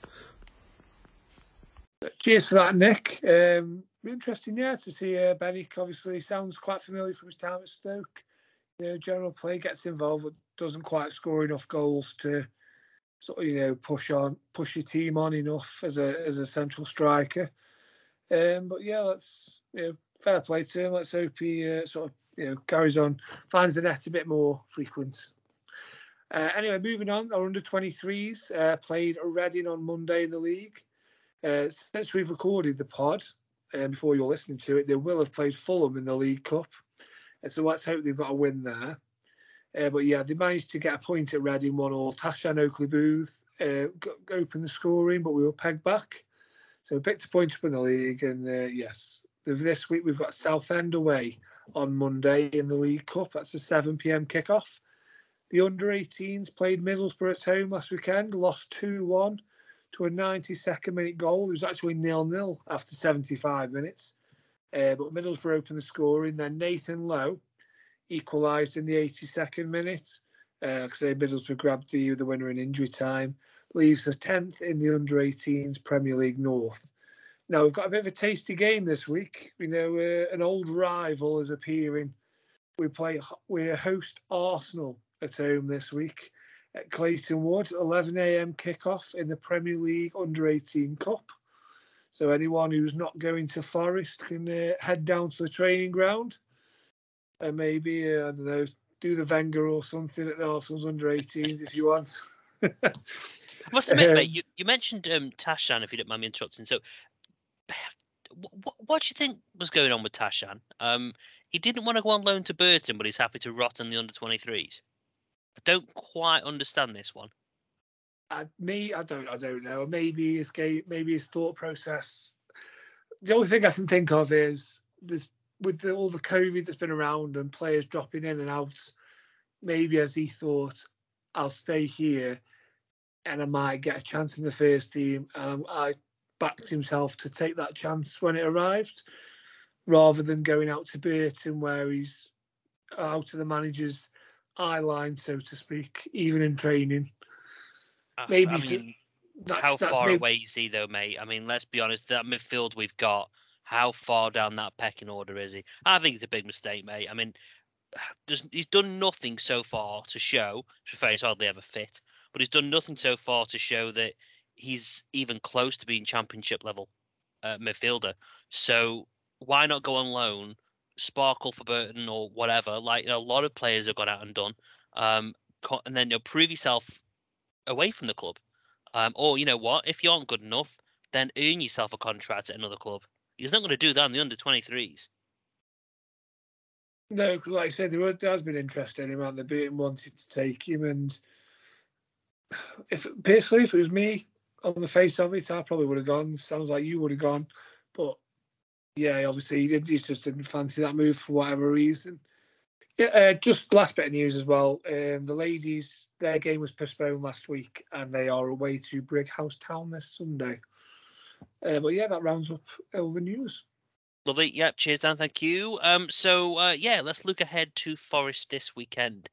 Cheers for that, Nick. Interesting, to see Benik. Obviously sounds quite familiar from his time at Stoke. General play, gets involved, but doesn't quite score enough goals to sort of push your team on enough as a central striker. But yeah, let's fair play to him. Let's hope he sort of carries on, finds the net a bit more frequent. Anyway, moving on, our under-23s played Reading on Monday in the league. Since we've recorded the pod, before you're listening to it, they will have played Fulham in the League Cup. So let's hope they've got a win there. But yeah, they managed to get a point at Reading 1-1. Tashan Oakley-Booth opened the scoring, but we were pegged back. So we picked a point up in the league. And yes, this week we've got Southend away on Monday in the League Cup. That's a 7 p.m. kickoff. The under-18s played Middlesbrough at home last weekend, lost 2-1 to a 92nd minute goal. It was actually 0-0 after 75 minutes. But Middlesbrough opened the scoring. Then Nathan Lowe equalised in the 82nd minute because Middlesbrough grabbed the winner in injury time. Leaves us 10th in the under-18s Premier League North. Now, we've got a bit of a tasty game this week. An old rival is appearing. We host Arsenal at home this week at Clayton Wood, 11 a.m. kickoff in the Premier League Under-18 Cup. So anyone who's not going to Forest can head down to the training ground and maybe, I don't know, do the Wenger or something at the Arsenal's Under-18s if you want. I must admit, mate, you mentioned Tashan, if you don't mind me interrupting. So what do you think was going on with Tashan? He didn't want to go on loan to Burton, but he's happy to rot on the under-23s. I don't quite understand this one. I don't know. Maybe his game, maybe his thought process. The only thing I can think of is with all the COVID that's been around and players dropping in and out. Maybe as he thought, I'll stay here, and I might get a chance in the first team. And I backed himself to take that chance when it arrived, rather than going out to Burton where he's out of the manager's eye line, so to speak, even in training. Maybe how far away is he though, mate? I mean, let's be honest, that midfield we've got, how far down that pecking order is he? I think it's a big mistake, mate. I mean, he's done nothing so far to show, to be fair, he's hardly ever fit, but he's done nothing so far to show that he's even close to being championship level midfielder. So why not go on loan, sparkle for Burton or whatever? Like, a lot of players have gone out and done, and then prove yourself away from the club. Or, you know what, if you aren't good enough, then earn yourself a contract at another club. He's not going to do that in the under-23s. No, because like I said, there has been interest in him, and the Burton wanted to take him. And if it was me, on the face of it, I probably would have gone. Sounds like you would have gone. But yeah, obviously he just didn't fancy that move for whatever reason. Yeah, just last bit of news as well. The ladies, their game was postponed last week, and they are away to Brighouse Town this Sunday. But yeah, that rounds up all the news. Lovely. Yep. Cheers, Dan. Thank you. Let's look ahead to Forest this weekend.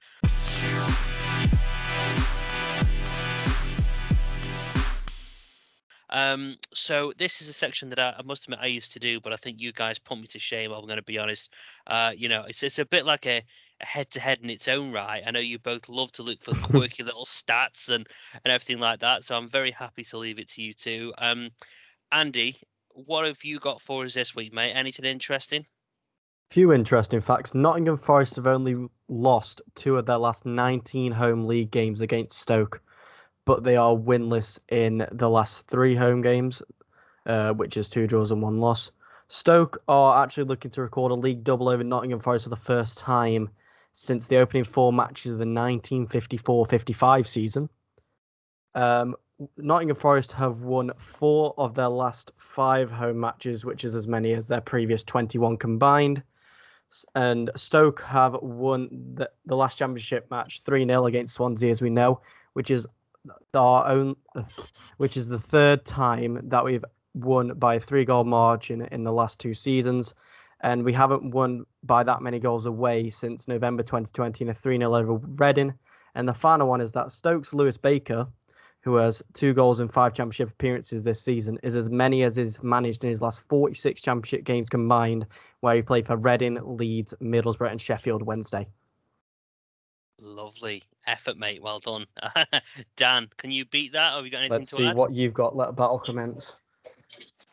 So this is a section that I must admit I used to do, but I think you guys put me to shame. I'm going to be honest. It's a bit like a head-to-head in its own right. I know you both love to look for quirky little stats and everything like that, so I'm very happy to leave it to you two. Andy, what have you got for us this week, mate? Anything interesting? Few interesting facts. Nottingham Forest have only lost 2 of their last 19 home league games against Stoke, but they are winless in the last 3 home games, which is 2 draws and 1 loss. Stoke are actually looking to record a league double over Nottingham Forest for the first time since the opening 4 matches of the 1954-55 season. Nottingham Forest have won 4 of their last 5 home matches, which is as many as their previous 21 combined. And Stoke have won the last championship match 3-0 against Swansea, as we know, which is the 3rd time that we've won by a 3-goal margin in the last 2 seasons. And we haven't won by that many goals away since November 2020 in a 3-0 over Reading. And the final one is that Stoke's Lewis Baker, who has 2 goals in 5 championship appearances this season, is as many as is managed in his last 46 championship games combined, where he played for Reading, Leeds, Middlesbrough and Sheffield Wednesday. Lovely effort, mate. Well done. Dan, can you beat that? Or have you got anything Let's to see add? what you've got. Let battle commence.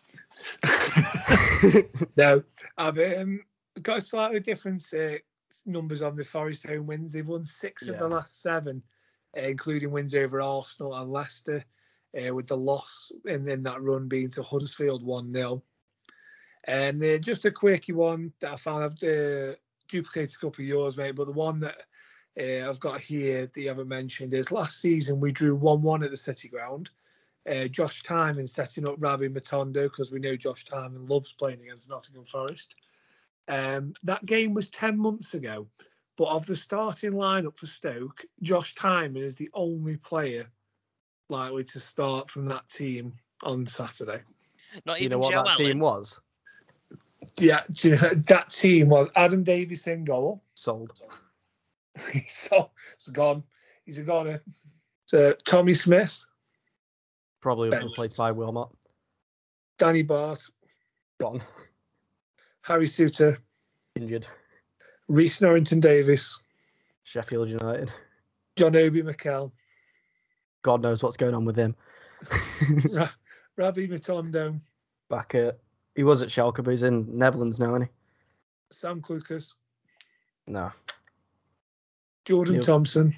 No, I've got slightly different numbers on the Forest home wins. They've won 6 of the last 7, including wins over Arsenal and Leicester, with the loss and then that run being to Huddersfield 1-0. And just a quirky one that I found. I've duplicated a couple of yours, mate, but the one that I've got here that you haven't mentioned is last season we drew 1-1 at the City Ground. Josh Tymon setting up Rabbi Matondo, because we know Josh Tymon loves playing against Nottingham Forest. That game was 10 months ago, but of the starting lineup for Stoke, Josh Tymon is the only player likely to start from that team on Saturday. Not Do you even know what Joe that Allen. team was? Yeah, do you know, that team was Adam Davies in goal. Sold. So it's gone. He's a goner. So Tommy Smith, Probably Bench. replaced by Wilmot. Danny Bart, Gone. Harry Suter, Injured. Reece Norrington Davis, Sheffield United. John Obi Mikel, God knows what's going on with him. Rabbi Matondo, Back at... He was at Schalke, but he's in Netherlands now, isn't he? Sam Klukas, No. Jordan Nope. Thompson,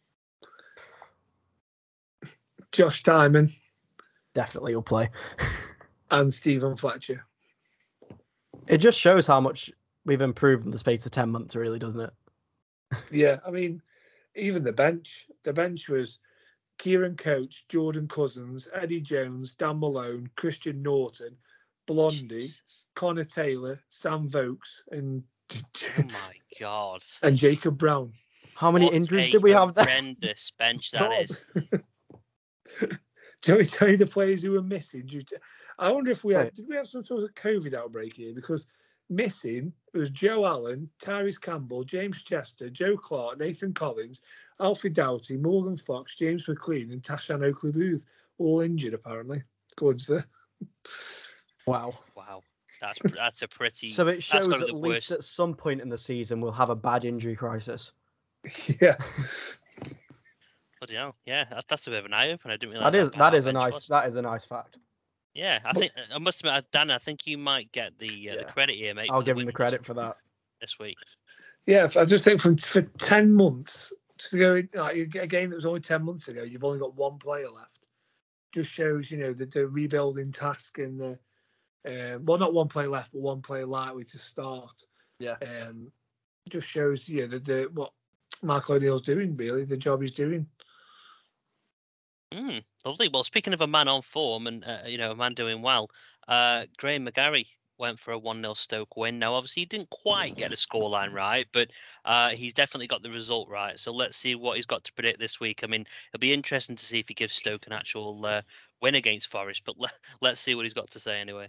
Josh Tymon, Definitely will play. and Stephen Fletcher. It just shows how much we've improved in the space of 10 months, really, doesn't it? Yeah, I mean, even the bench. The bench was Kieran Coates, Jordan Cousins, Eddie Jones, Dan Malone, Christian Norton, Blondie, Jesus. Connor Taylor, Sam Vokes, and Oh my God. and Jacob Brown. How many What injuries a did we have there? horrendous bench that God. is. Do you want me to tell you the players who were missing? I wonder if Right. did we have some sort of COVID outbreak here? Because missing, it was Joe Allen, Tyrese Campbell, James Chester, Joe Clark, Nathan Collins, Alfie Doughty, Morgan Fox, James McLean, and Tashan Oakley Booth, all injured apparently, according to Wow. Wow. That's a pretty. So it that's shows gotta at be the least worst. at some point in the season we'll have a bad injury crisis. yeah. Bloody hell. Yeah, that's a bit of an eye opener. I didn't realize That is a nice fact. Yeah, I think I must admit, Dan. I think you might get the credit here, mate. I'll for give him win the credit for that. this week. Yeah, I just think for 10 months to go like a game that was only 10 months ago, you've only got one player left. Just shows, the rebuilding task and the well, not one player left, but one player likely to start. Yeah. Just shows what Michael O'Neill's doing, really, the job he's doing. Lovely. Well, speaking of a man on form and a man doing well, Graham McGarry went for a 1-0 Stoke win. Now, obviously, he didn't quite get the scoreline right, but he's definitely got the result right. So let's see what he's got to predict this week. I mean, it'll be interesting to see if he gives Stoke an actual win against Forest, but let's see what he's got to say anyway.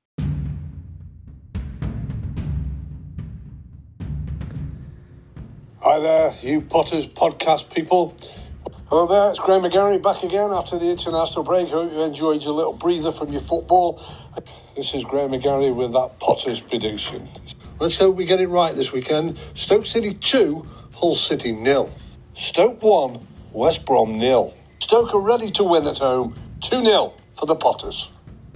Hi there, you Potters podcast people. Hello there, it's Graham McGarry back again after the international break. Hope you enjoyed your little breather from your football. This is Graham McGarry with that Potters prediction. Let's hope we get it right this weekend. Stoke City 2, Hull City 0. Stoke 1, West Brom 0. Stoke are ready to win at home, 2-0 for the Potters.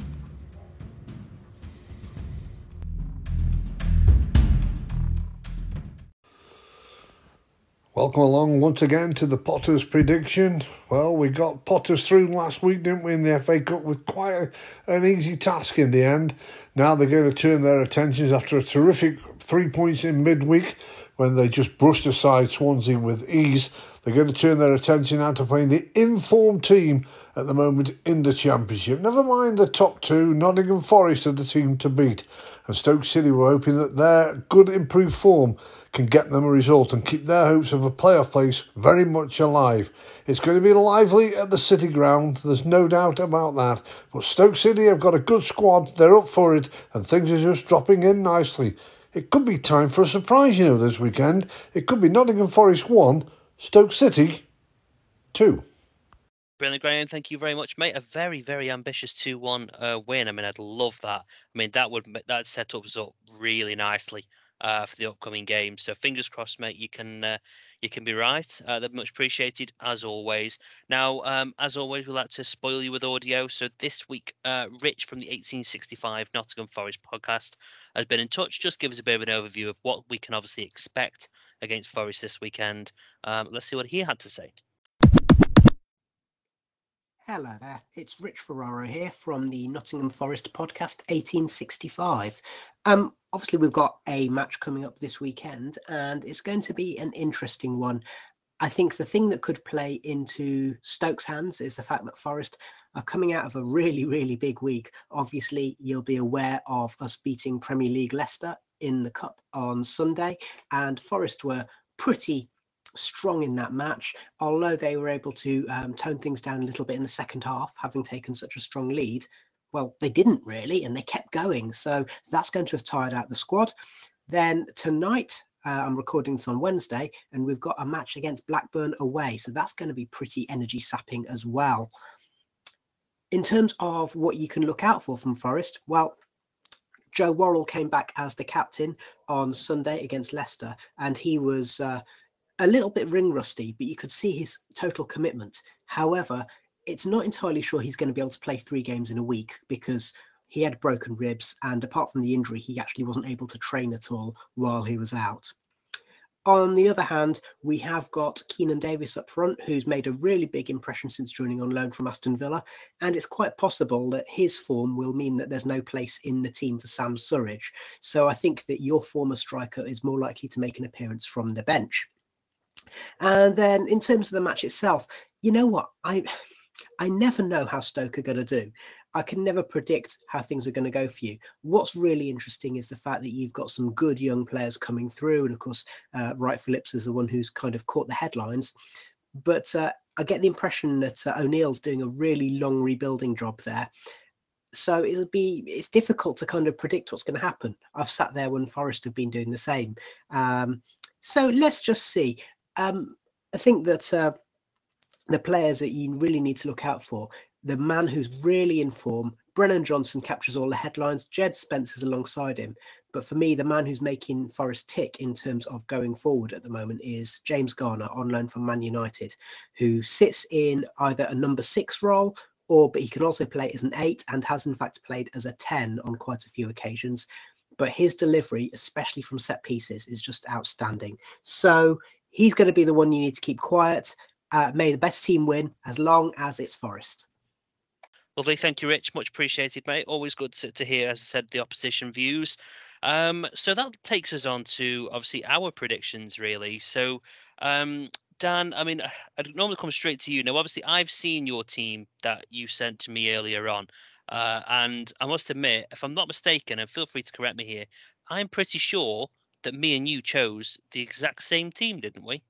Welcome along once again to the Potters prediction. Well, we got Potters through last week, didn't we, in the FA Cup with quite an easy task in the end. Now they're going to turn their attentions after a terrific 3 points in midweek when they just brushed aside Swansea with ease. They're going to turn their attention now to playing the informed team at the moment in the Championship. Never mind the top two, Nottingham Forest are the team to beat. And Stoke City were hoping that their good improved form can get them a result and keep their hopes of a playoff place very much alive. It's going to be lively at the City Ground, there's no doubt about that. But Stoke City have got a good squad, they're up for it, and things are just dropping in nicely. It could be time for a surprise, this weekend. It could be Nottingham Forest 1, Stoke City 2. Brilliant, Graham. Thank you very much, mate. A very, very ambitious 2-1 win. I mean, I'd love that. I mean, that set us up really nicely. for the upcoming game. So fingers crossed, mate. You can be right. They're much appreciated as always. Now, as always, we like to spoil you with audio. So this week, Rich from the 1865 Nottingham Forest podcast has been in touch. Just give us a bit of an overview of what we can obviously expect against Forest this weekend. Let's see what he had to say. Hello there, it's Rich Ferraro here from the Nottingham Forest podcast 1865. Obviously we've got a match coming up this weekend and it's going to be an interesting one. I think the thing that could play into Stoke's hands is the fact that Forest are coming out of a really, really big week. Obviously you'll be aware of us beating Premier League Leicester in the Cup on Sunday, and Forest were pretty strong in that match, although they were able to tone things down a little bit in the second half, having taken such a strong lead. Well, they didn't really, and they kept going. So that's going to have tired out the squad. Then tonight, I'm recording this on Wednesday, and we've got a match against Blackburn away. So that's going to be pretty energy sapping as well. In terms of what you can look out for from Forest, well, Joe Worrell came back as the captain on Sunday against Leicester, and he was a little bit ring rusty, but you could see his total commitment. However, it's not entirely sure he's going to be able to play 3 games in a week because he had broken ribs, and apart from the injury, he actually wasn't able to train at all while he was out. On the other hand, we have got Keenan Davis up front, who's made a really big impression since joining on loan from Aston Villa, and it's quite possible that his form will mean that there's no place in the team for Sam Surridge. So I think that your former striker is more likely to make an appearance from the bench. And then in terms of the match itself, you know what? I never know how Stoke are going to do. I can never predict how things are going to go for you. What's really interesting is the fact that you've got some good young players coming through. And of course, Wright Phillips is the one who's kind of caught the headlines. But I get the impression that O'Neill's doing a really long rebuilding job there. So it's difficult to kind of predict what's going to happen. I've sat there when Forest have been doing the same. So let's just see. I think that the players that you really need to look out for, the man who's really in form, Brennan Johnson captures all the headlines, Jed Spencer's alongside him. But for me, the man who's making Forest tick in terms of going forward at the moment is James Garner on loan from Man United, who sits in either a number 6 role, but he can also play as an 8 and has in fact played as a 10 on quite a few occasions. But his delivery, especially from set pieces, is just outstanding. So he's going to be the one you need to keep quiet. May the best team win, as long as it's Forest. Lovely. Thank you, Rich. Much appreciated, mate. Always good to hear, as I said, the opposition views. So that takes us on to, obviously, our predictions, really. So, Dan, I mean, I'd normally come straight to you. Now, obviously, I've seen your team that you sent to me earlier on. And I must admit, if I'm not mistaken, and feel free to correct me here, I'm pretty sure that me and you chose the exact same team, didn't we?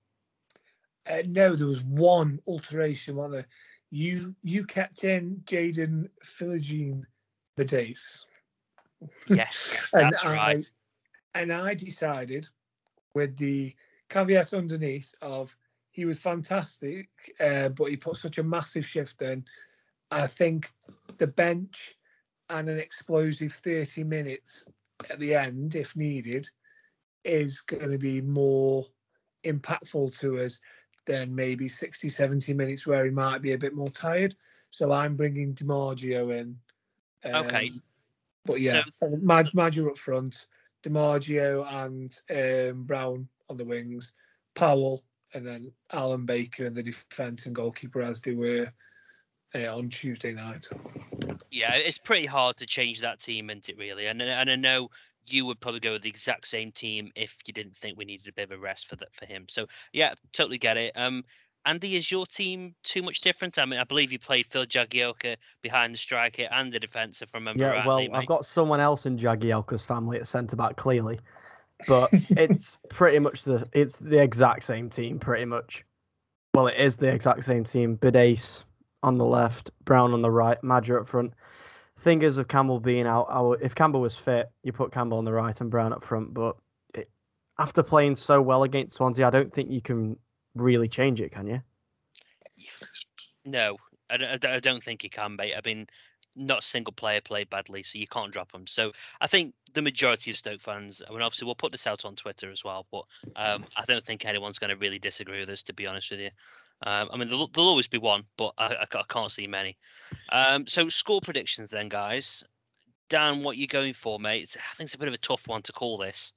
No, there was one alteration. You kept in Jaden Philogene Bidace. Yes, that's right. And I decided, with the caveat underneath of he was fantastic, but he put such a massive shift in. I think the bench and an explosive 30 minutes at the end, if needed, is going to be more impactful to us than maybe 60, 70 minutes where he might be a bit more tired. So I'm bringing DiMaggio in. Okay. But yeah, so, Maggio up front, DiMaggio and Brown on the wings, Powell, and then Alan Baker in the defence and goalkeeper as they were on Tuesday night. Yeah, it's pretty hard to change that team, isn't it, really? And I know you would probably go with the exact same team if you didn't think we needed a bit of a rest for him. So yeah, totally get it. Andy, is your team too much different? I mean, I believe you played Phil Jagielka behind the striker and the defence, if I remember rightly. Yeah, well, mate. I've got someone else in Jagielka's family at centre-back, clearly. But it's pretty much the exact same team, pretty much. Well, it is the exact same team. Bidace on the left, Brown on the right, Maggio up front. Thing is, with Campbell being out, if Campbell was fit, you put Campbell on the right and Brown up front. But after playing so well against Swansea, I don't think you can really change it, can you? No, I don't think you can, mate. I mean, not a single player played badly, so you can't drop them. So I think the majority of Stoke fans, I mean, obviously we'll put this out on Twitter as well, but I don't think anyone's going to really disagree with us, to be honest with you. I mean, there'll always be one, but I can't see many. So score predictions then, guys. Dan, what are you going for, mate? I think it's a bit of a tough one to call this.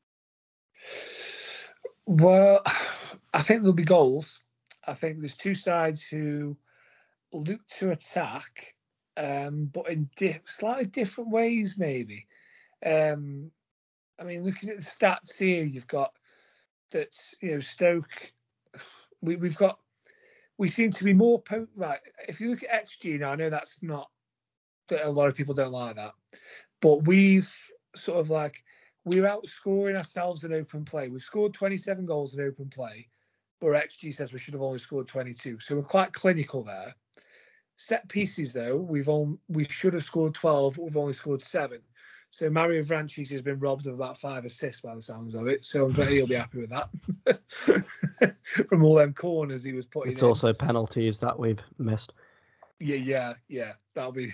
Well, I think there'll be goals. I think there's two sides who look to attack, but in slightly different ways, maybe. I mean, looking at the stats here, you've got that, Stoke. We seem to be more right. If you look at XG now, I know that's not that a lot of people don't like that, but we've sort of we're outscoring ourselves in open play. We've scored 27 goals in open play, but XG says we should have only scored 22. So we're quite clinical there. Set pieces, though, we should have scored 12, but we've only scored 7. So Mario Vrancic has been robbed of about 5 assists by the sounds of it. So I'm bet he'll be happy with that. From all them corners he was putting It's in. also penalties that we've missed. Yeah. That'll be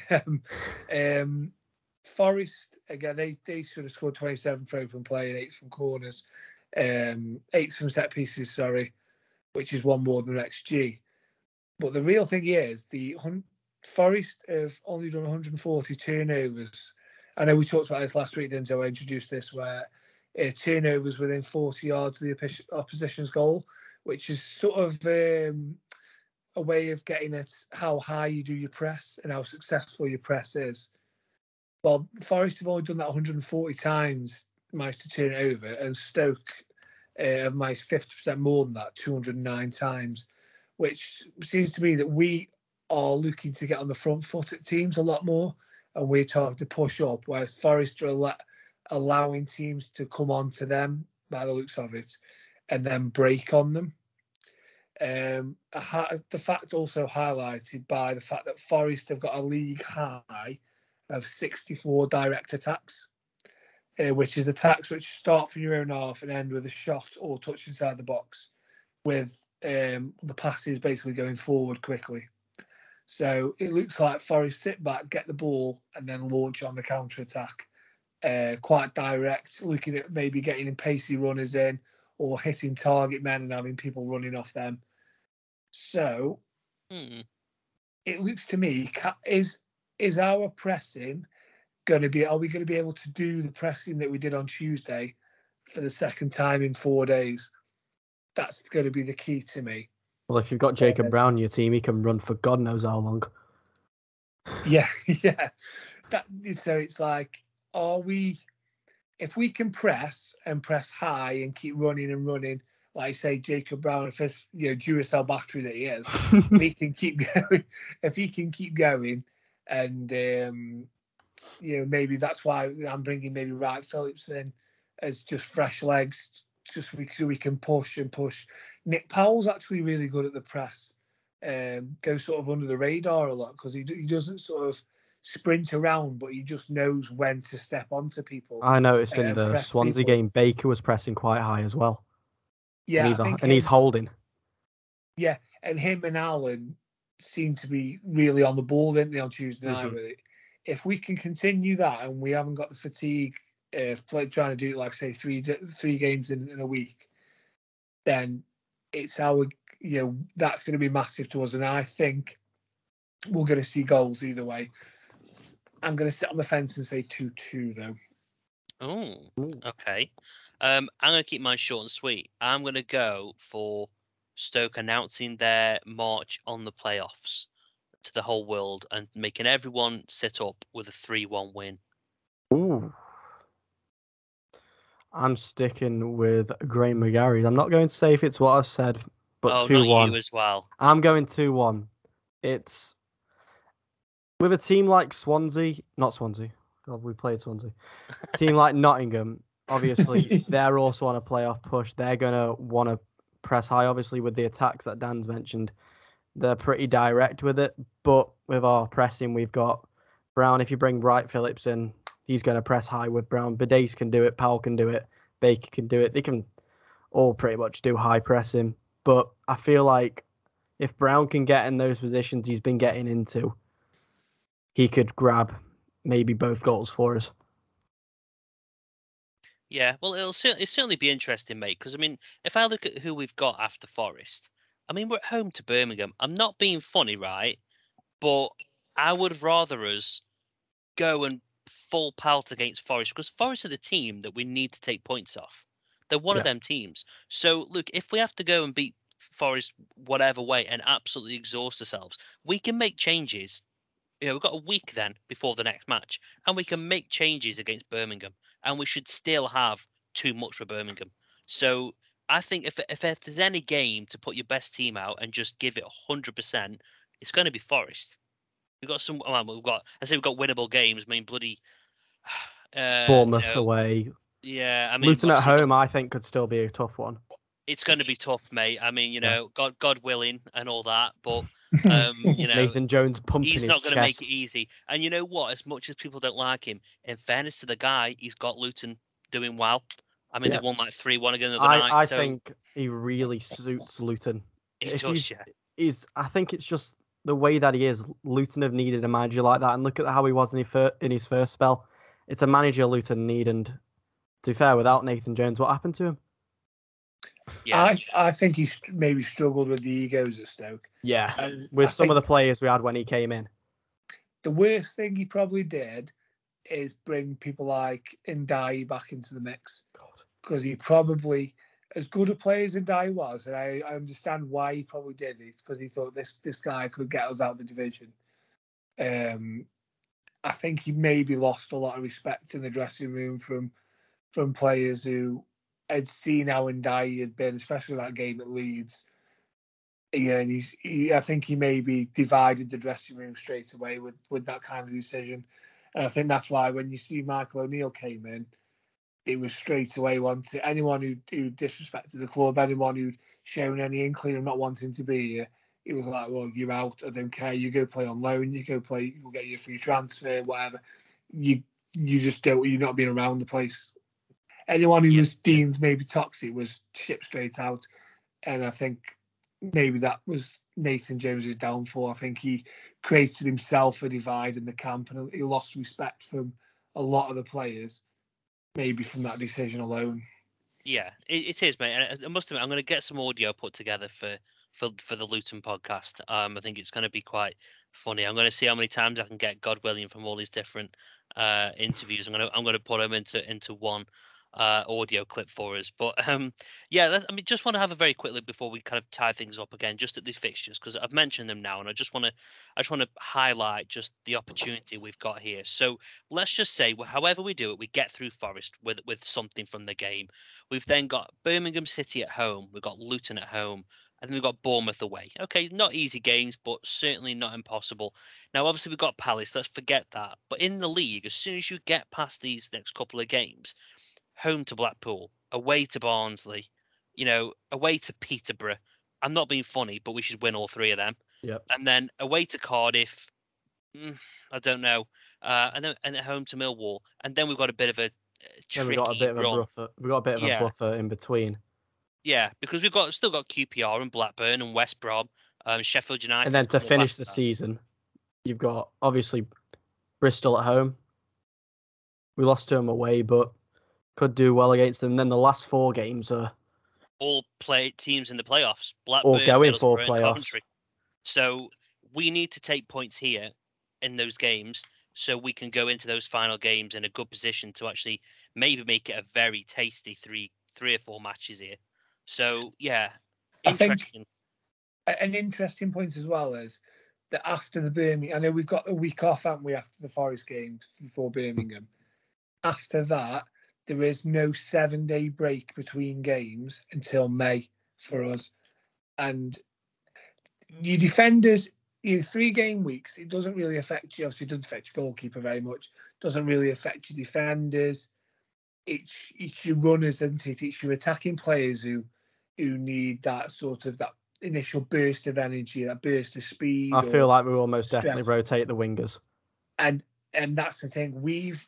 Forest, again, they should have scored 27 for open play and 8 from corners. 8 from set pieces, sorry, which is one more than XG. But the real thing is, the Forest have only done 140 turnovers. I know we talked about this last week, didn't I? I introduced this where turnovers within 40 yards of the opposition's goal, which is sort of a way of getting at how high you do your press and how successful your press is. Well, Forest have only done that 140 times, managed to turn it over, and Stoke have managed 50% more than that, 209 times, which seems to me that we are looking to get on the front foot at teams a lot more, and we're talking to push up, whereas Forest are allowing teams to come on to them, by the looks of it, and then break on them. The fact also highlighted by the fact that Forest have got a league high of 64 direct attacks, which is attacks which start from your own half and end with a shot or touch inside the box, with the passes basically going forward quickly. So it looks like Forest sit back, get the ball, and then launch on the counter-attack. Quite direct, looking at maybe getting pacey runners in or hitting target men and having people running off them. So it looks to me, is our pressing going to be, are we going to be able to do the pressing that we did on Tuesday for the second time in 4 days? That's going to be the key to me. Well, if you've got Jacob Brown in your team, he can run for God knows how long. Yeah. So it's like, if we can press high and keep running and running, like I say, Jacob Brown, if it's, Duracell battery that he is, if he can keep going, and maybe that's why I'm bringing maybe Wright Phillips in as just fresh legs, just so we can push and push. Nick Powell's actually really good at the press. Goes sort of under the radar a lot because he doesn't sort of sprint around, but he just knows when to step onto people. I noticed in the Swansea game, Baker was pressing quite high as well. Yeah, and he's holding. Yeah, and him and Allen seem to be really on the ball, didn't they, on Tuesday night with it? If we can continue that and we haven't got the fatigue trying to do, like, say, three games in a week, then it's that's going to be massive to us. And I think we're going to see goals either way. I'm going to sit on the fence and say 2-2, though. Oh, okay. I'm going to keep mine short and sweet. I'm going to go for Stoke announcing their march on the playoffs to the whole world and making everyone sit up with a 3-1 win. Ooh. I'm sticking with Graham McGarry. I'm not going to say if it's what I said, but 2-1. Not you as well. I'm going 2-1. It's with a team like not Swansea. God, we played Swansea. A team like Nottingham, obviously, they're also on a playoff push. They're going to want to press high, obviously, with the attacks that Dan's mentioned. They're pretty direct with it, but with our pressing, we've got Brown. If you bring Wright Phillips in, he's going to press high with Brown. Bidace can do it. Powell can do it. Baker can do it. They can all pretty much do high pressing. But I feel like if Brown can get in those positions he's been getting into, he could grab maybe both goals for us. Yeah, well, it'll certainly be interesting, mate. Because I mean, if I look at who we've got after Forest, I mean, we're at home to Birmingham. I'm not being funny, right? But I would rather us go and full pelt against Forest because Forest are the team that we need to take points off. They're one of them teams. So look, if we have to go and beat Forest whatever way and absolutely exhaust ourselves, we can make changes. You know, we've got a week then before the next match, and we can make changes against Birmingham, and we should still have too much for Birmingham. So I think if there's any game to put your best team out and just give it 100%, it's going to be Forest. We've got some. Well, we've got winnable games. I mean, bloody Bournemouth away. Yeah, I mean, Luton at home, I think, could still be a tough one. It's going to be tough, mate. I mean, God willing and all that, but Nathan Jones pumping his chest. He's not going to make it easy. And you know what? As much as people don't like him, in fairness to the guy, he's got Luton doing well. I mean, they won like 3-1 again the other night. I think he really suits Luton. He does, yeah. I think it's just the way that he is. Luton have needed a manager like that, and look at how he was in his first spell. It's a manager Luton need, and to be fair, without Nathan Jones, what happened to him? Yeah, I think he maybe struggled with the egos at Stoke. Yeah, with some of the players we had when he came in. The worst thing he probably did is bring people like Ndiaye back into the mix. Because he probably, as good a player as Ndiaye was, and I understand why he probably did it, because he thought this guy could get us out of the division. I think he maybe lost a lot of respect in the dressing room from players who had seen how Ndiaye had been, especially that game at Leeds. Yeah, and I think he maybe divided the dressing room straight away with that kind of decision. And I think that's why when you see Michael O'Neill came in, it was straight away wanted anyone who disrespected the club, anyone who'd shown any inkling of not wanting to be here. It was like, well, you're out. I don't care. You go play on loan. You go play. We'll get you a free transfer, whatever. You just don't. You're not being around the place. Anyone who was deemed maybe toxic was shipped straight out, and I think maybe that was Nathan Jones's downfall. I think he created himself a divide in the camp, and he lost respect from a lot of the players, maybe from that decision alone. Yeah, it is, mate. And I must admit, I'm going to get some audio put together for the Luton podcast. I think it's going to be quite funny. I'm going to see how many times I can get God willing from all these different interviews. I'm going to put them into one audio clip for us. But just want to have a very quick look before we kind of tie things up again, just at the fixtures, because I've mentioned them now, and I just want to highlight just the opportunity we've got here. So let's just say, however we do it, we get through Forest with something from the game. We've then got Birmingham City at home, we've got Luton at home, and then we've got Bournemouth away. Okay, not easy games, but certainly not impossible. Now, obviously, we've got Palace. Let's forget that. But in the league, as soon as you get past these next couple of games, home to Blackpool, away to Barnsley, away to Peterborough. I'm not being funny, but we should win all three of them. Yep. And then away to Cardiff. I don't know. And then at home to Millwall. And then we've got a bit of a tricky we got a bit of run. a buffer in between. Yeah, because we've still got QPR and Blackburn and West Brom, Sheffield United. And then to finish the season, you've got obviously Bristol at home. We lost to them away, but could do well against them. And then the last 4 games are all play teams in the playoffs. Blackburn, all going for Middlesbrough, playoffs. Coventry. So we need to take points here in those games, so we can go into those final games in a good position to actually maybe make it a very tasty three or 4 matches here. So yeah, interesting. I think an interesting point as well is that after the Birmingham, I know we've got a week off, haven't we, after the Forest games before Birmingham. After that, there is no 7-day break between games until May for us. And your defenders, 3 game weeks, it doesn't really affect you. Obviously, it doesn't affect your goalkeeper very much. It doesn't really affect your defenders. It's your runners, isn't it? It's your attacking players who need that sort of that initial burst of energy, that burst of speed. I feel like we will most definitely rotate the wingers. And that's the thing.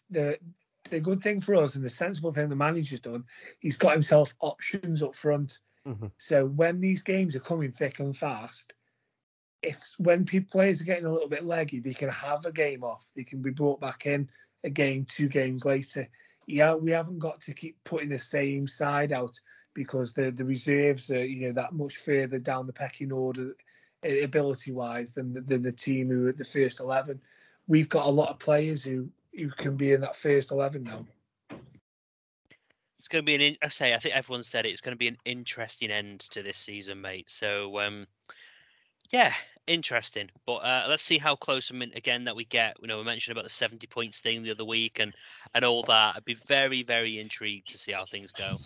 The good thing for us and the sensible thing the manager's done, he's got himself options up front. Mm-hmm. So when these games are coming thick and fast, if when players are getting a little bit leggy, they can have a game off. They can be brought back in again 2 games later. Yeah, we haven't got to keep putting the same side out because the reserves are that much further down the pecking order ability wise than the team who are at the first 11. We've got a lot of players who can be in that first 11 now. It's going to be I think everyone said it. It's going to be an interesting end to this season, mate. So, yeah, interesting. But let's see how close again that we get. We mentioned about the 70 points thing the other week and all that. I'd be very, very intrigued to see how things go.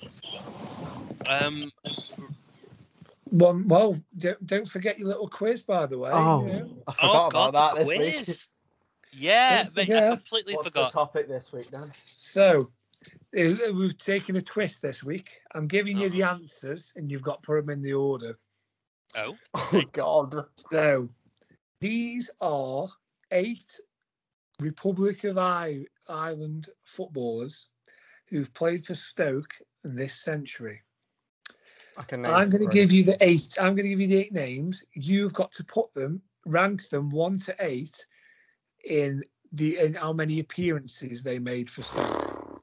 Well, don't forget your little quiz, by the way. I forgot about that this quiz. week. Yeah, mate, I completely forgot. What's the topic this week, Dan? So, we've taken a twist this week. I'm giving you the answers, and you've got to put them in the order. Oh. Oh, God. So, these are 8 Republic of Ireland footballers who've played for Stoke in this century. I'm going to give you the 8. I'm going to give you the 8 names. You've got to put them, rank them 1 to 8 in how many appearances they made for Stoke.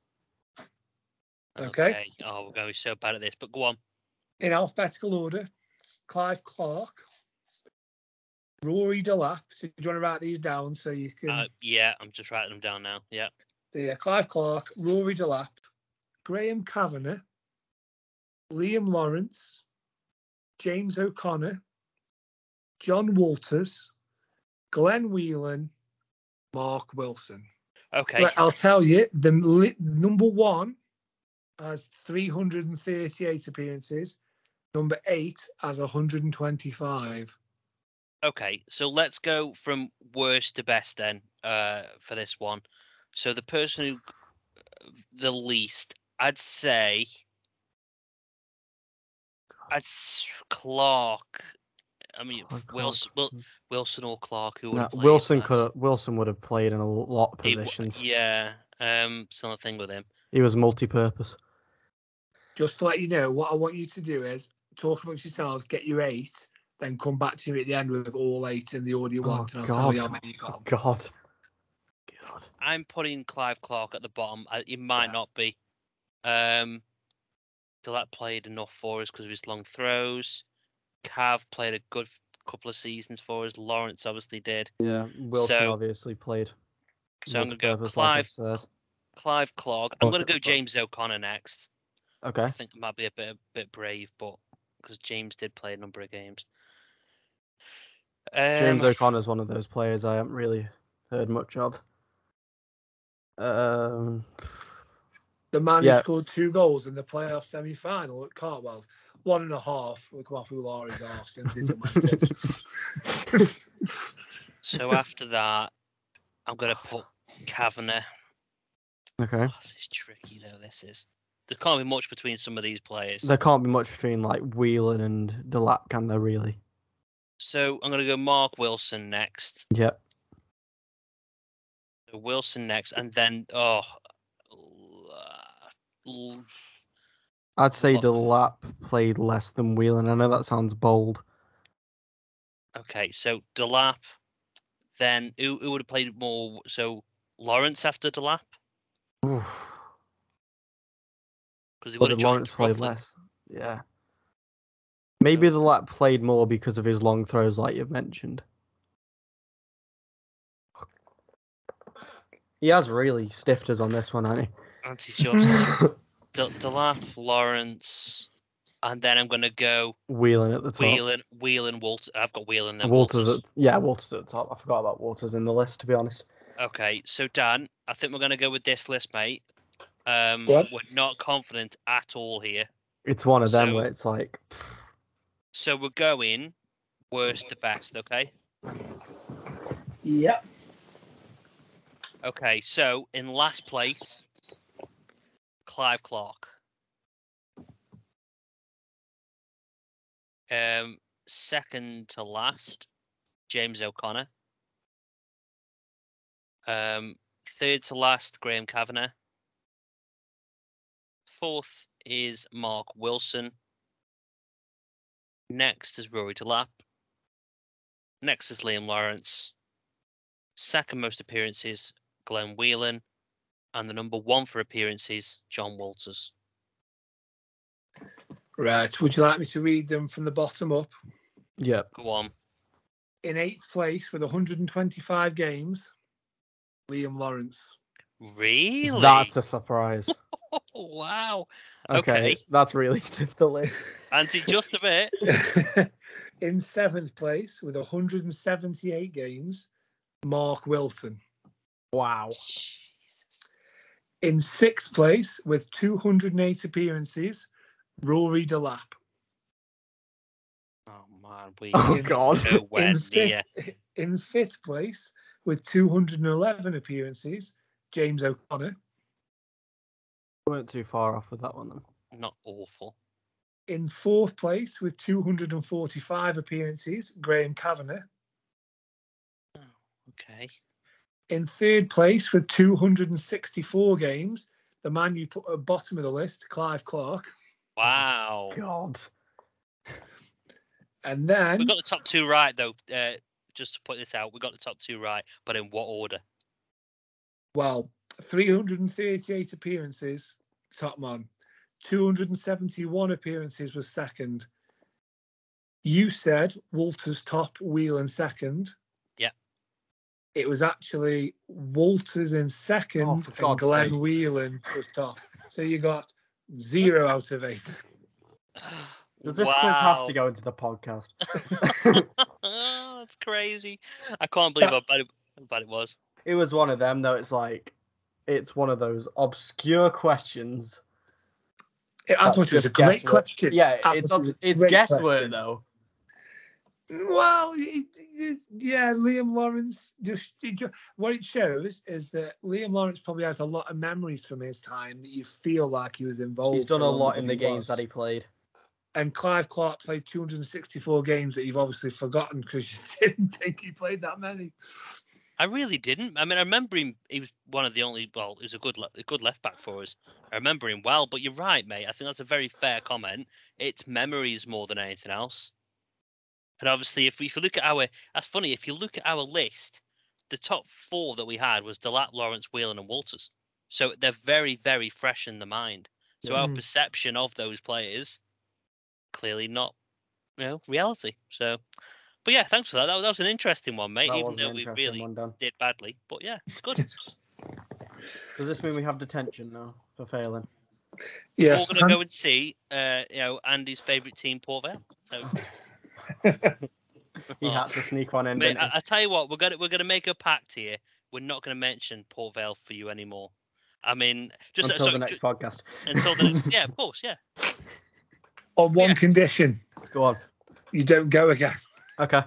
Okay. Oh, we're going to be so bad at this, but go on. In alphabetical order: Clive Clark, Rory Delap. So do you want to write these down so you can? Yeah, I'm just writing them down now. Yeah. So yeah, Clive Clark, Rory Delap, Graham Kavanagh, Liam Lawrence, James O'Connor, John Walters, Glenn Whelan, Mark Wilson. Okay. But I'll tell you, the number 1 has 338 appearances. Number 8 has 125. Okay, so let's go from worst to best then for this one. So the person who the least, I'd say Clark. I mean, Wilson or Clark, who would have played Wilson would have played in a lot of positions. Similar thing with him. He was multi-purpose. Just to let you know, what I want you to do is talk amongst yourselves, get your 8, then come back to me at the end with all 8 in the order you want, and I'll tell you how many you got. God. I'm putting Clive Clark at the bottom. It might not be. Delap played enough for us because of his long throws. Cav played a good couple of seasons for us. Lawrence obviously did. Yeah, Wilson obviously played. So I'm going to go Clive Clark. I'm going to go James O'Connor next. Okay. I think it might be a bit brave, but because James did play a number of games. James O'Connor's one of those players I haven't really heard much of. The man who scored 2 goals in the playoff semi-final at Cartwell. 1.5 would come off Ulari's arse, didn't it? So after that, I'm going to put Kavanagh. Okay. This is tricky, though. There can't be much between some of these players. There can't be much between like Whelan and Delap, can there really? So I'm going to go Mark Wilson next. Yep. So Wilson next, and then I'd say Delap played less than Whelan. I know that sounds bold. Okay, so Delap. Then who would have played more? So Lawrence after Delap. Because he would have Lawrence played less. Yeah. Maybe Delap played more because of his long throws, like you've mentioned. He has really stiffed us on this one, hasn't he? Anti-just. Delap, Lawrence, and then I'm going to go Whelan at the top. Whelan, Walters. I've got Whelan then Walters. Walters at the top. I forgot about Walters in the list, to be honest. Okay, so Dan, I think we're going to go with this list, mate. We're not confident at all here. It's one of them where it's like... So we're going worst to best, okay? Yep. Okay, so in last place, Clive Clark. Second to last, James O'Connor. Third to last, Graham Kavanagh. Fourth is Mark Wilson. Next is Rory Delap. Next is Liam Lawrence. Second most appearances, Glenn Whelan. And the number 1 for appearances, John Walters. Right. Would you like me to read them from the bottom up? Yep. Go on. In 8th place with 125 games, Liam Lawrence. Really? That's a surprise. Wow. Okay. That's really stiff the list. Andy, just a bit. In 7th place with 178 games, Mark Wilson. Wow. In 6th place with 208 appearances, Rory Delap. Oh man, we God. nowhere near. In 5th place with 211 appearances, James O'Connor. Weren't too far off with that one then. Not awful. In 4th place with 245 appearances, Graham Kavanagh. Okay. In 3rd place with 264 games, the man you put at the bottom of the list, Clive Clark. Wow. God. And then We got the top 2 right though. Just to put this out, we got the top 2 right, but in what order? well, 338 appearances, top man. 271 appearances was second. You said Walters top, Whelan second. Yeah. It was actually Walters in second for and God's Glenn sake. Whelan was top. So you got 0 out of 8. Does this quiz have to go into the podcast? That's crazy. I can't believe how bad it was. It was one of them, though. It's one of those obscure questions. I thought it was a great guesswork. question. Yeah, I it's thought it was a it's great guesswork question. though. Well, yeah, Liam Lawrence what it shows is that Liam Lawrence probably has a lot of memories from his time that you feel like he was involved. He's done for a longer lot than in the he games was. that he played. And Clive Clark played 264 games that you've obviously forgotten because you didn't think he played that many. I really didn't. I mean, I remember him. He was one of the only. Well, he was a good left back for us. I remember him well. But you're right, mate. I think that's a very fair comment. It's memories more than anything else. And obviously, if you look at that's funny. If you look at our list, the top 4 that we had was Delap, Lawrence, Whelan, and Walters. So they're very, very fresh in the mind. So our perception of those players clearly not, reality. So, but yeah, thanks for that. That was an interesting one, mate. That even was an though we interesting really one, Dan. did badly. But yeah, it's good. Does this mean we have detention now for failing? Yes. We're going to go and see, Andy's favourite team, Port Vale. So, He had to sneak one in. mate, Didn't he? I tell you what, we're gonna make a pact here. We're not going to mention Port Vale for you anymore. I mean, just Until the next podcast. Until the next, yeah, of course, yeah. On one condition. Go on. You don't go again. Okay.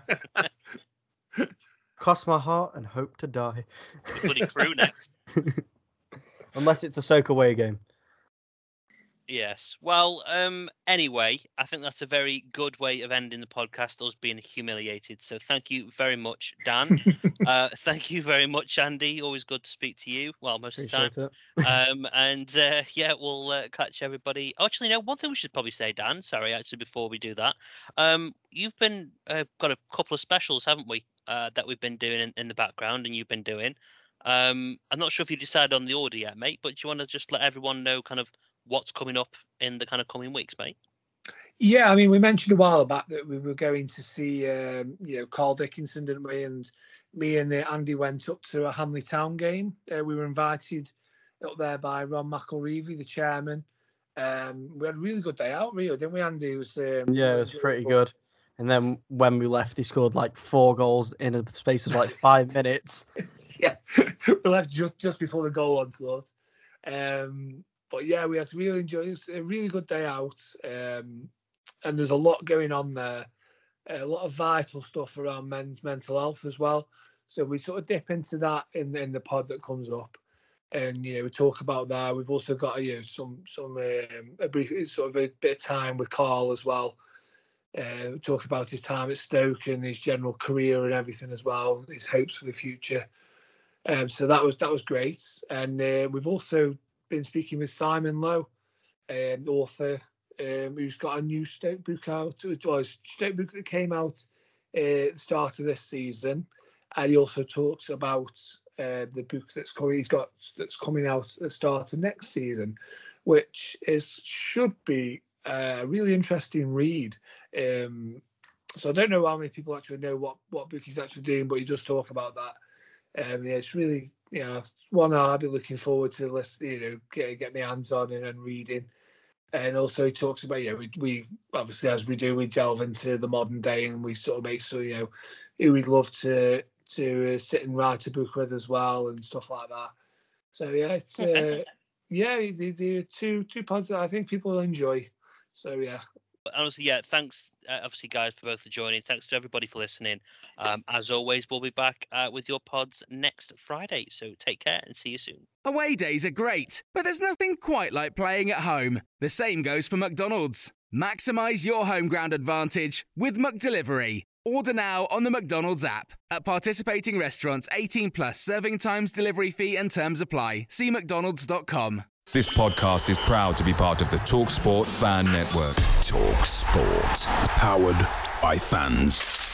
Cross my heart and hope to die. The bloody Crew next. Unless it's a soak away game. Yes. Well, anyway, I think that's a very good way of ending the podcast, us being humiliated. So thank you very much, Dan. Thank you very much, Andy. Always good to speak to you. Well, most Appreciate of the time. And yeah, we'll catch everybody. Actually, no, one thing we should probably say, Dan, sorry, actually, before we do that. You've been got a couple of specials, haven't we, that we've been doing in the background and you've been doing. I'm not sure if you decided on the order yet, mate, but do you want to just let everyone know kind of what's coming up in the kind of coming weeks, mate? Yeah, I mean, we mentioned a while back that we were going to see, Carl Dickinson, didn't we? And me and Andy went up to a Hanley Town game. We were invited up there by Ron McElreevy, the chairman. We had a really good day out, Rio, didn't we, Andy? It was pretty good. And then when we left, he scored like 4 goals in a space of like 5 minutes. Yeah, we left just before the goal onslaught. But yeah, we had to really enjoy it. It was a really good day out. And there's a lot going on there. A lot of vital stuff around men's mental health as well. So we sort of dip into that in the pod that comes up. And, we talk about that. We've also got, a brief sort of a bit of time with Carl as well. Talk about his time at Stoke and his general career and everything as well, his hopes for the future. So that was great. And we've also been speaking with Simon Lowe, author, who's got a new Stoke book out. It was Stoke book that came out at the start of this season, and he also talks about the book that's coming out at the start of next season, which should be a really interesting read. So I don't know how many people actually know what book he's actually doing, but he does talk about that. It's really, one I'll be looking forward to listen, get my hands on and reading. And also he talks about, we obviously, as we do, we delve into the modern day and we sort of make sure, who we'd love to sit and write a book with as well and stuff like that. So it's the two pods that I think people will enjoy. So yeah. Honestly, thanks, obviously, guys, for both for joining. Thanks to everybody for listening. As always, we'll be back with your pods next Friday. So take care and see you soon. Away days are great, but there's nothing quite like playing at home. The same goes for McDonald's. Maximise your home ground advantage with McDelivery. Order now on the McDonald's app. At participating restaurants, 18 plus, serving times, delivery fee and terms apply. See mcdonalds.com. This podcast is proud to be part of the TalkSport Fan Network. TalkSport. Powered by fans.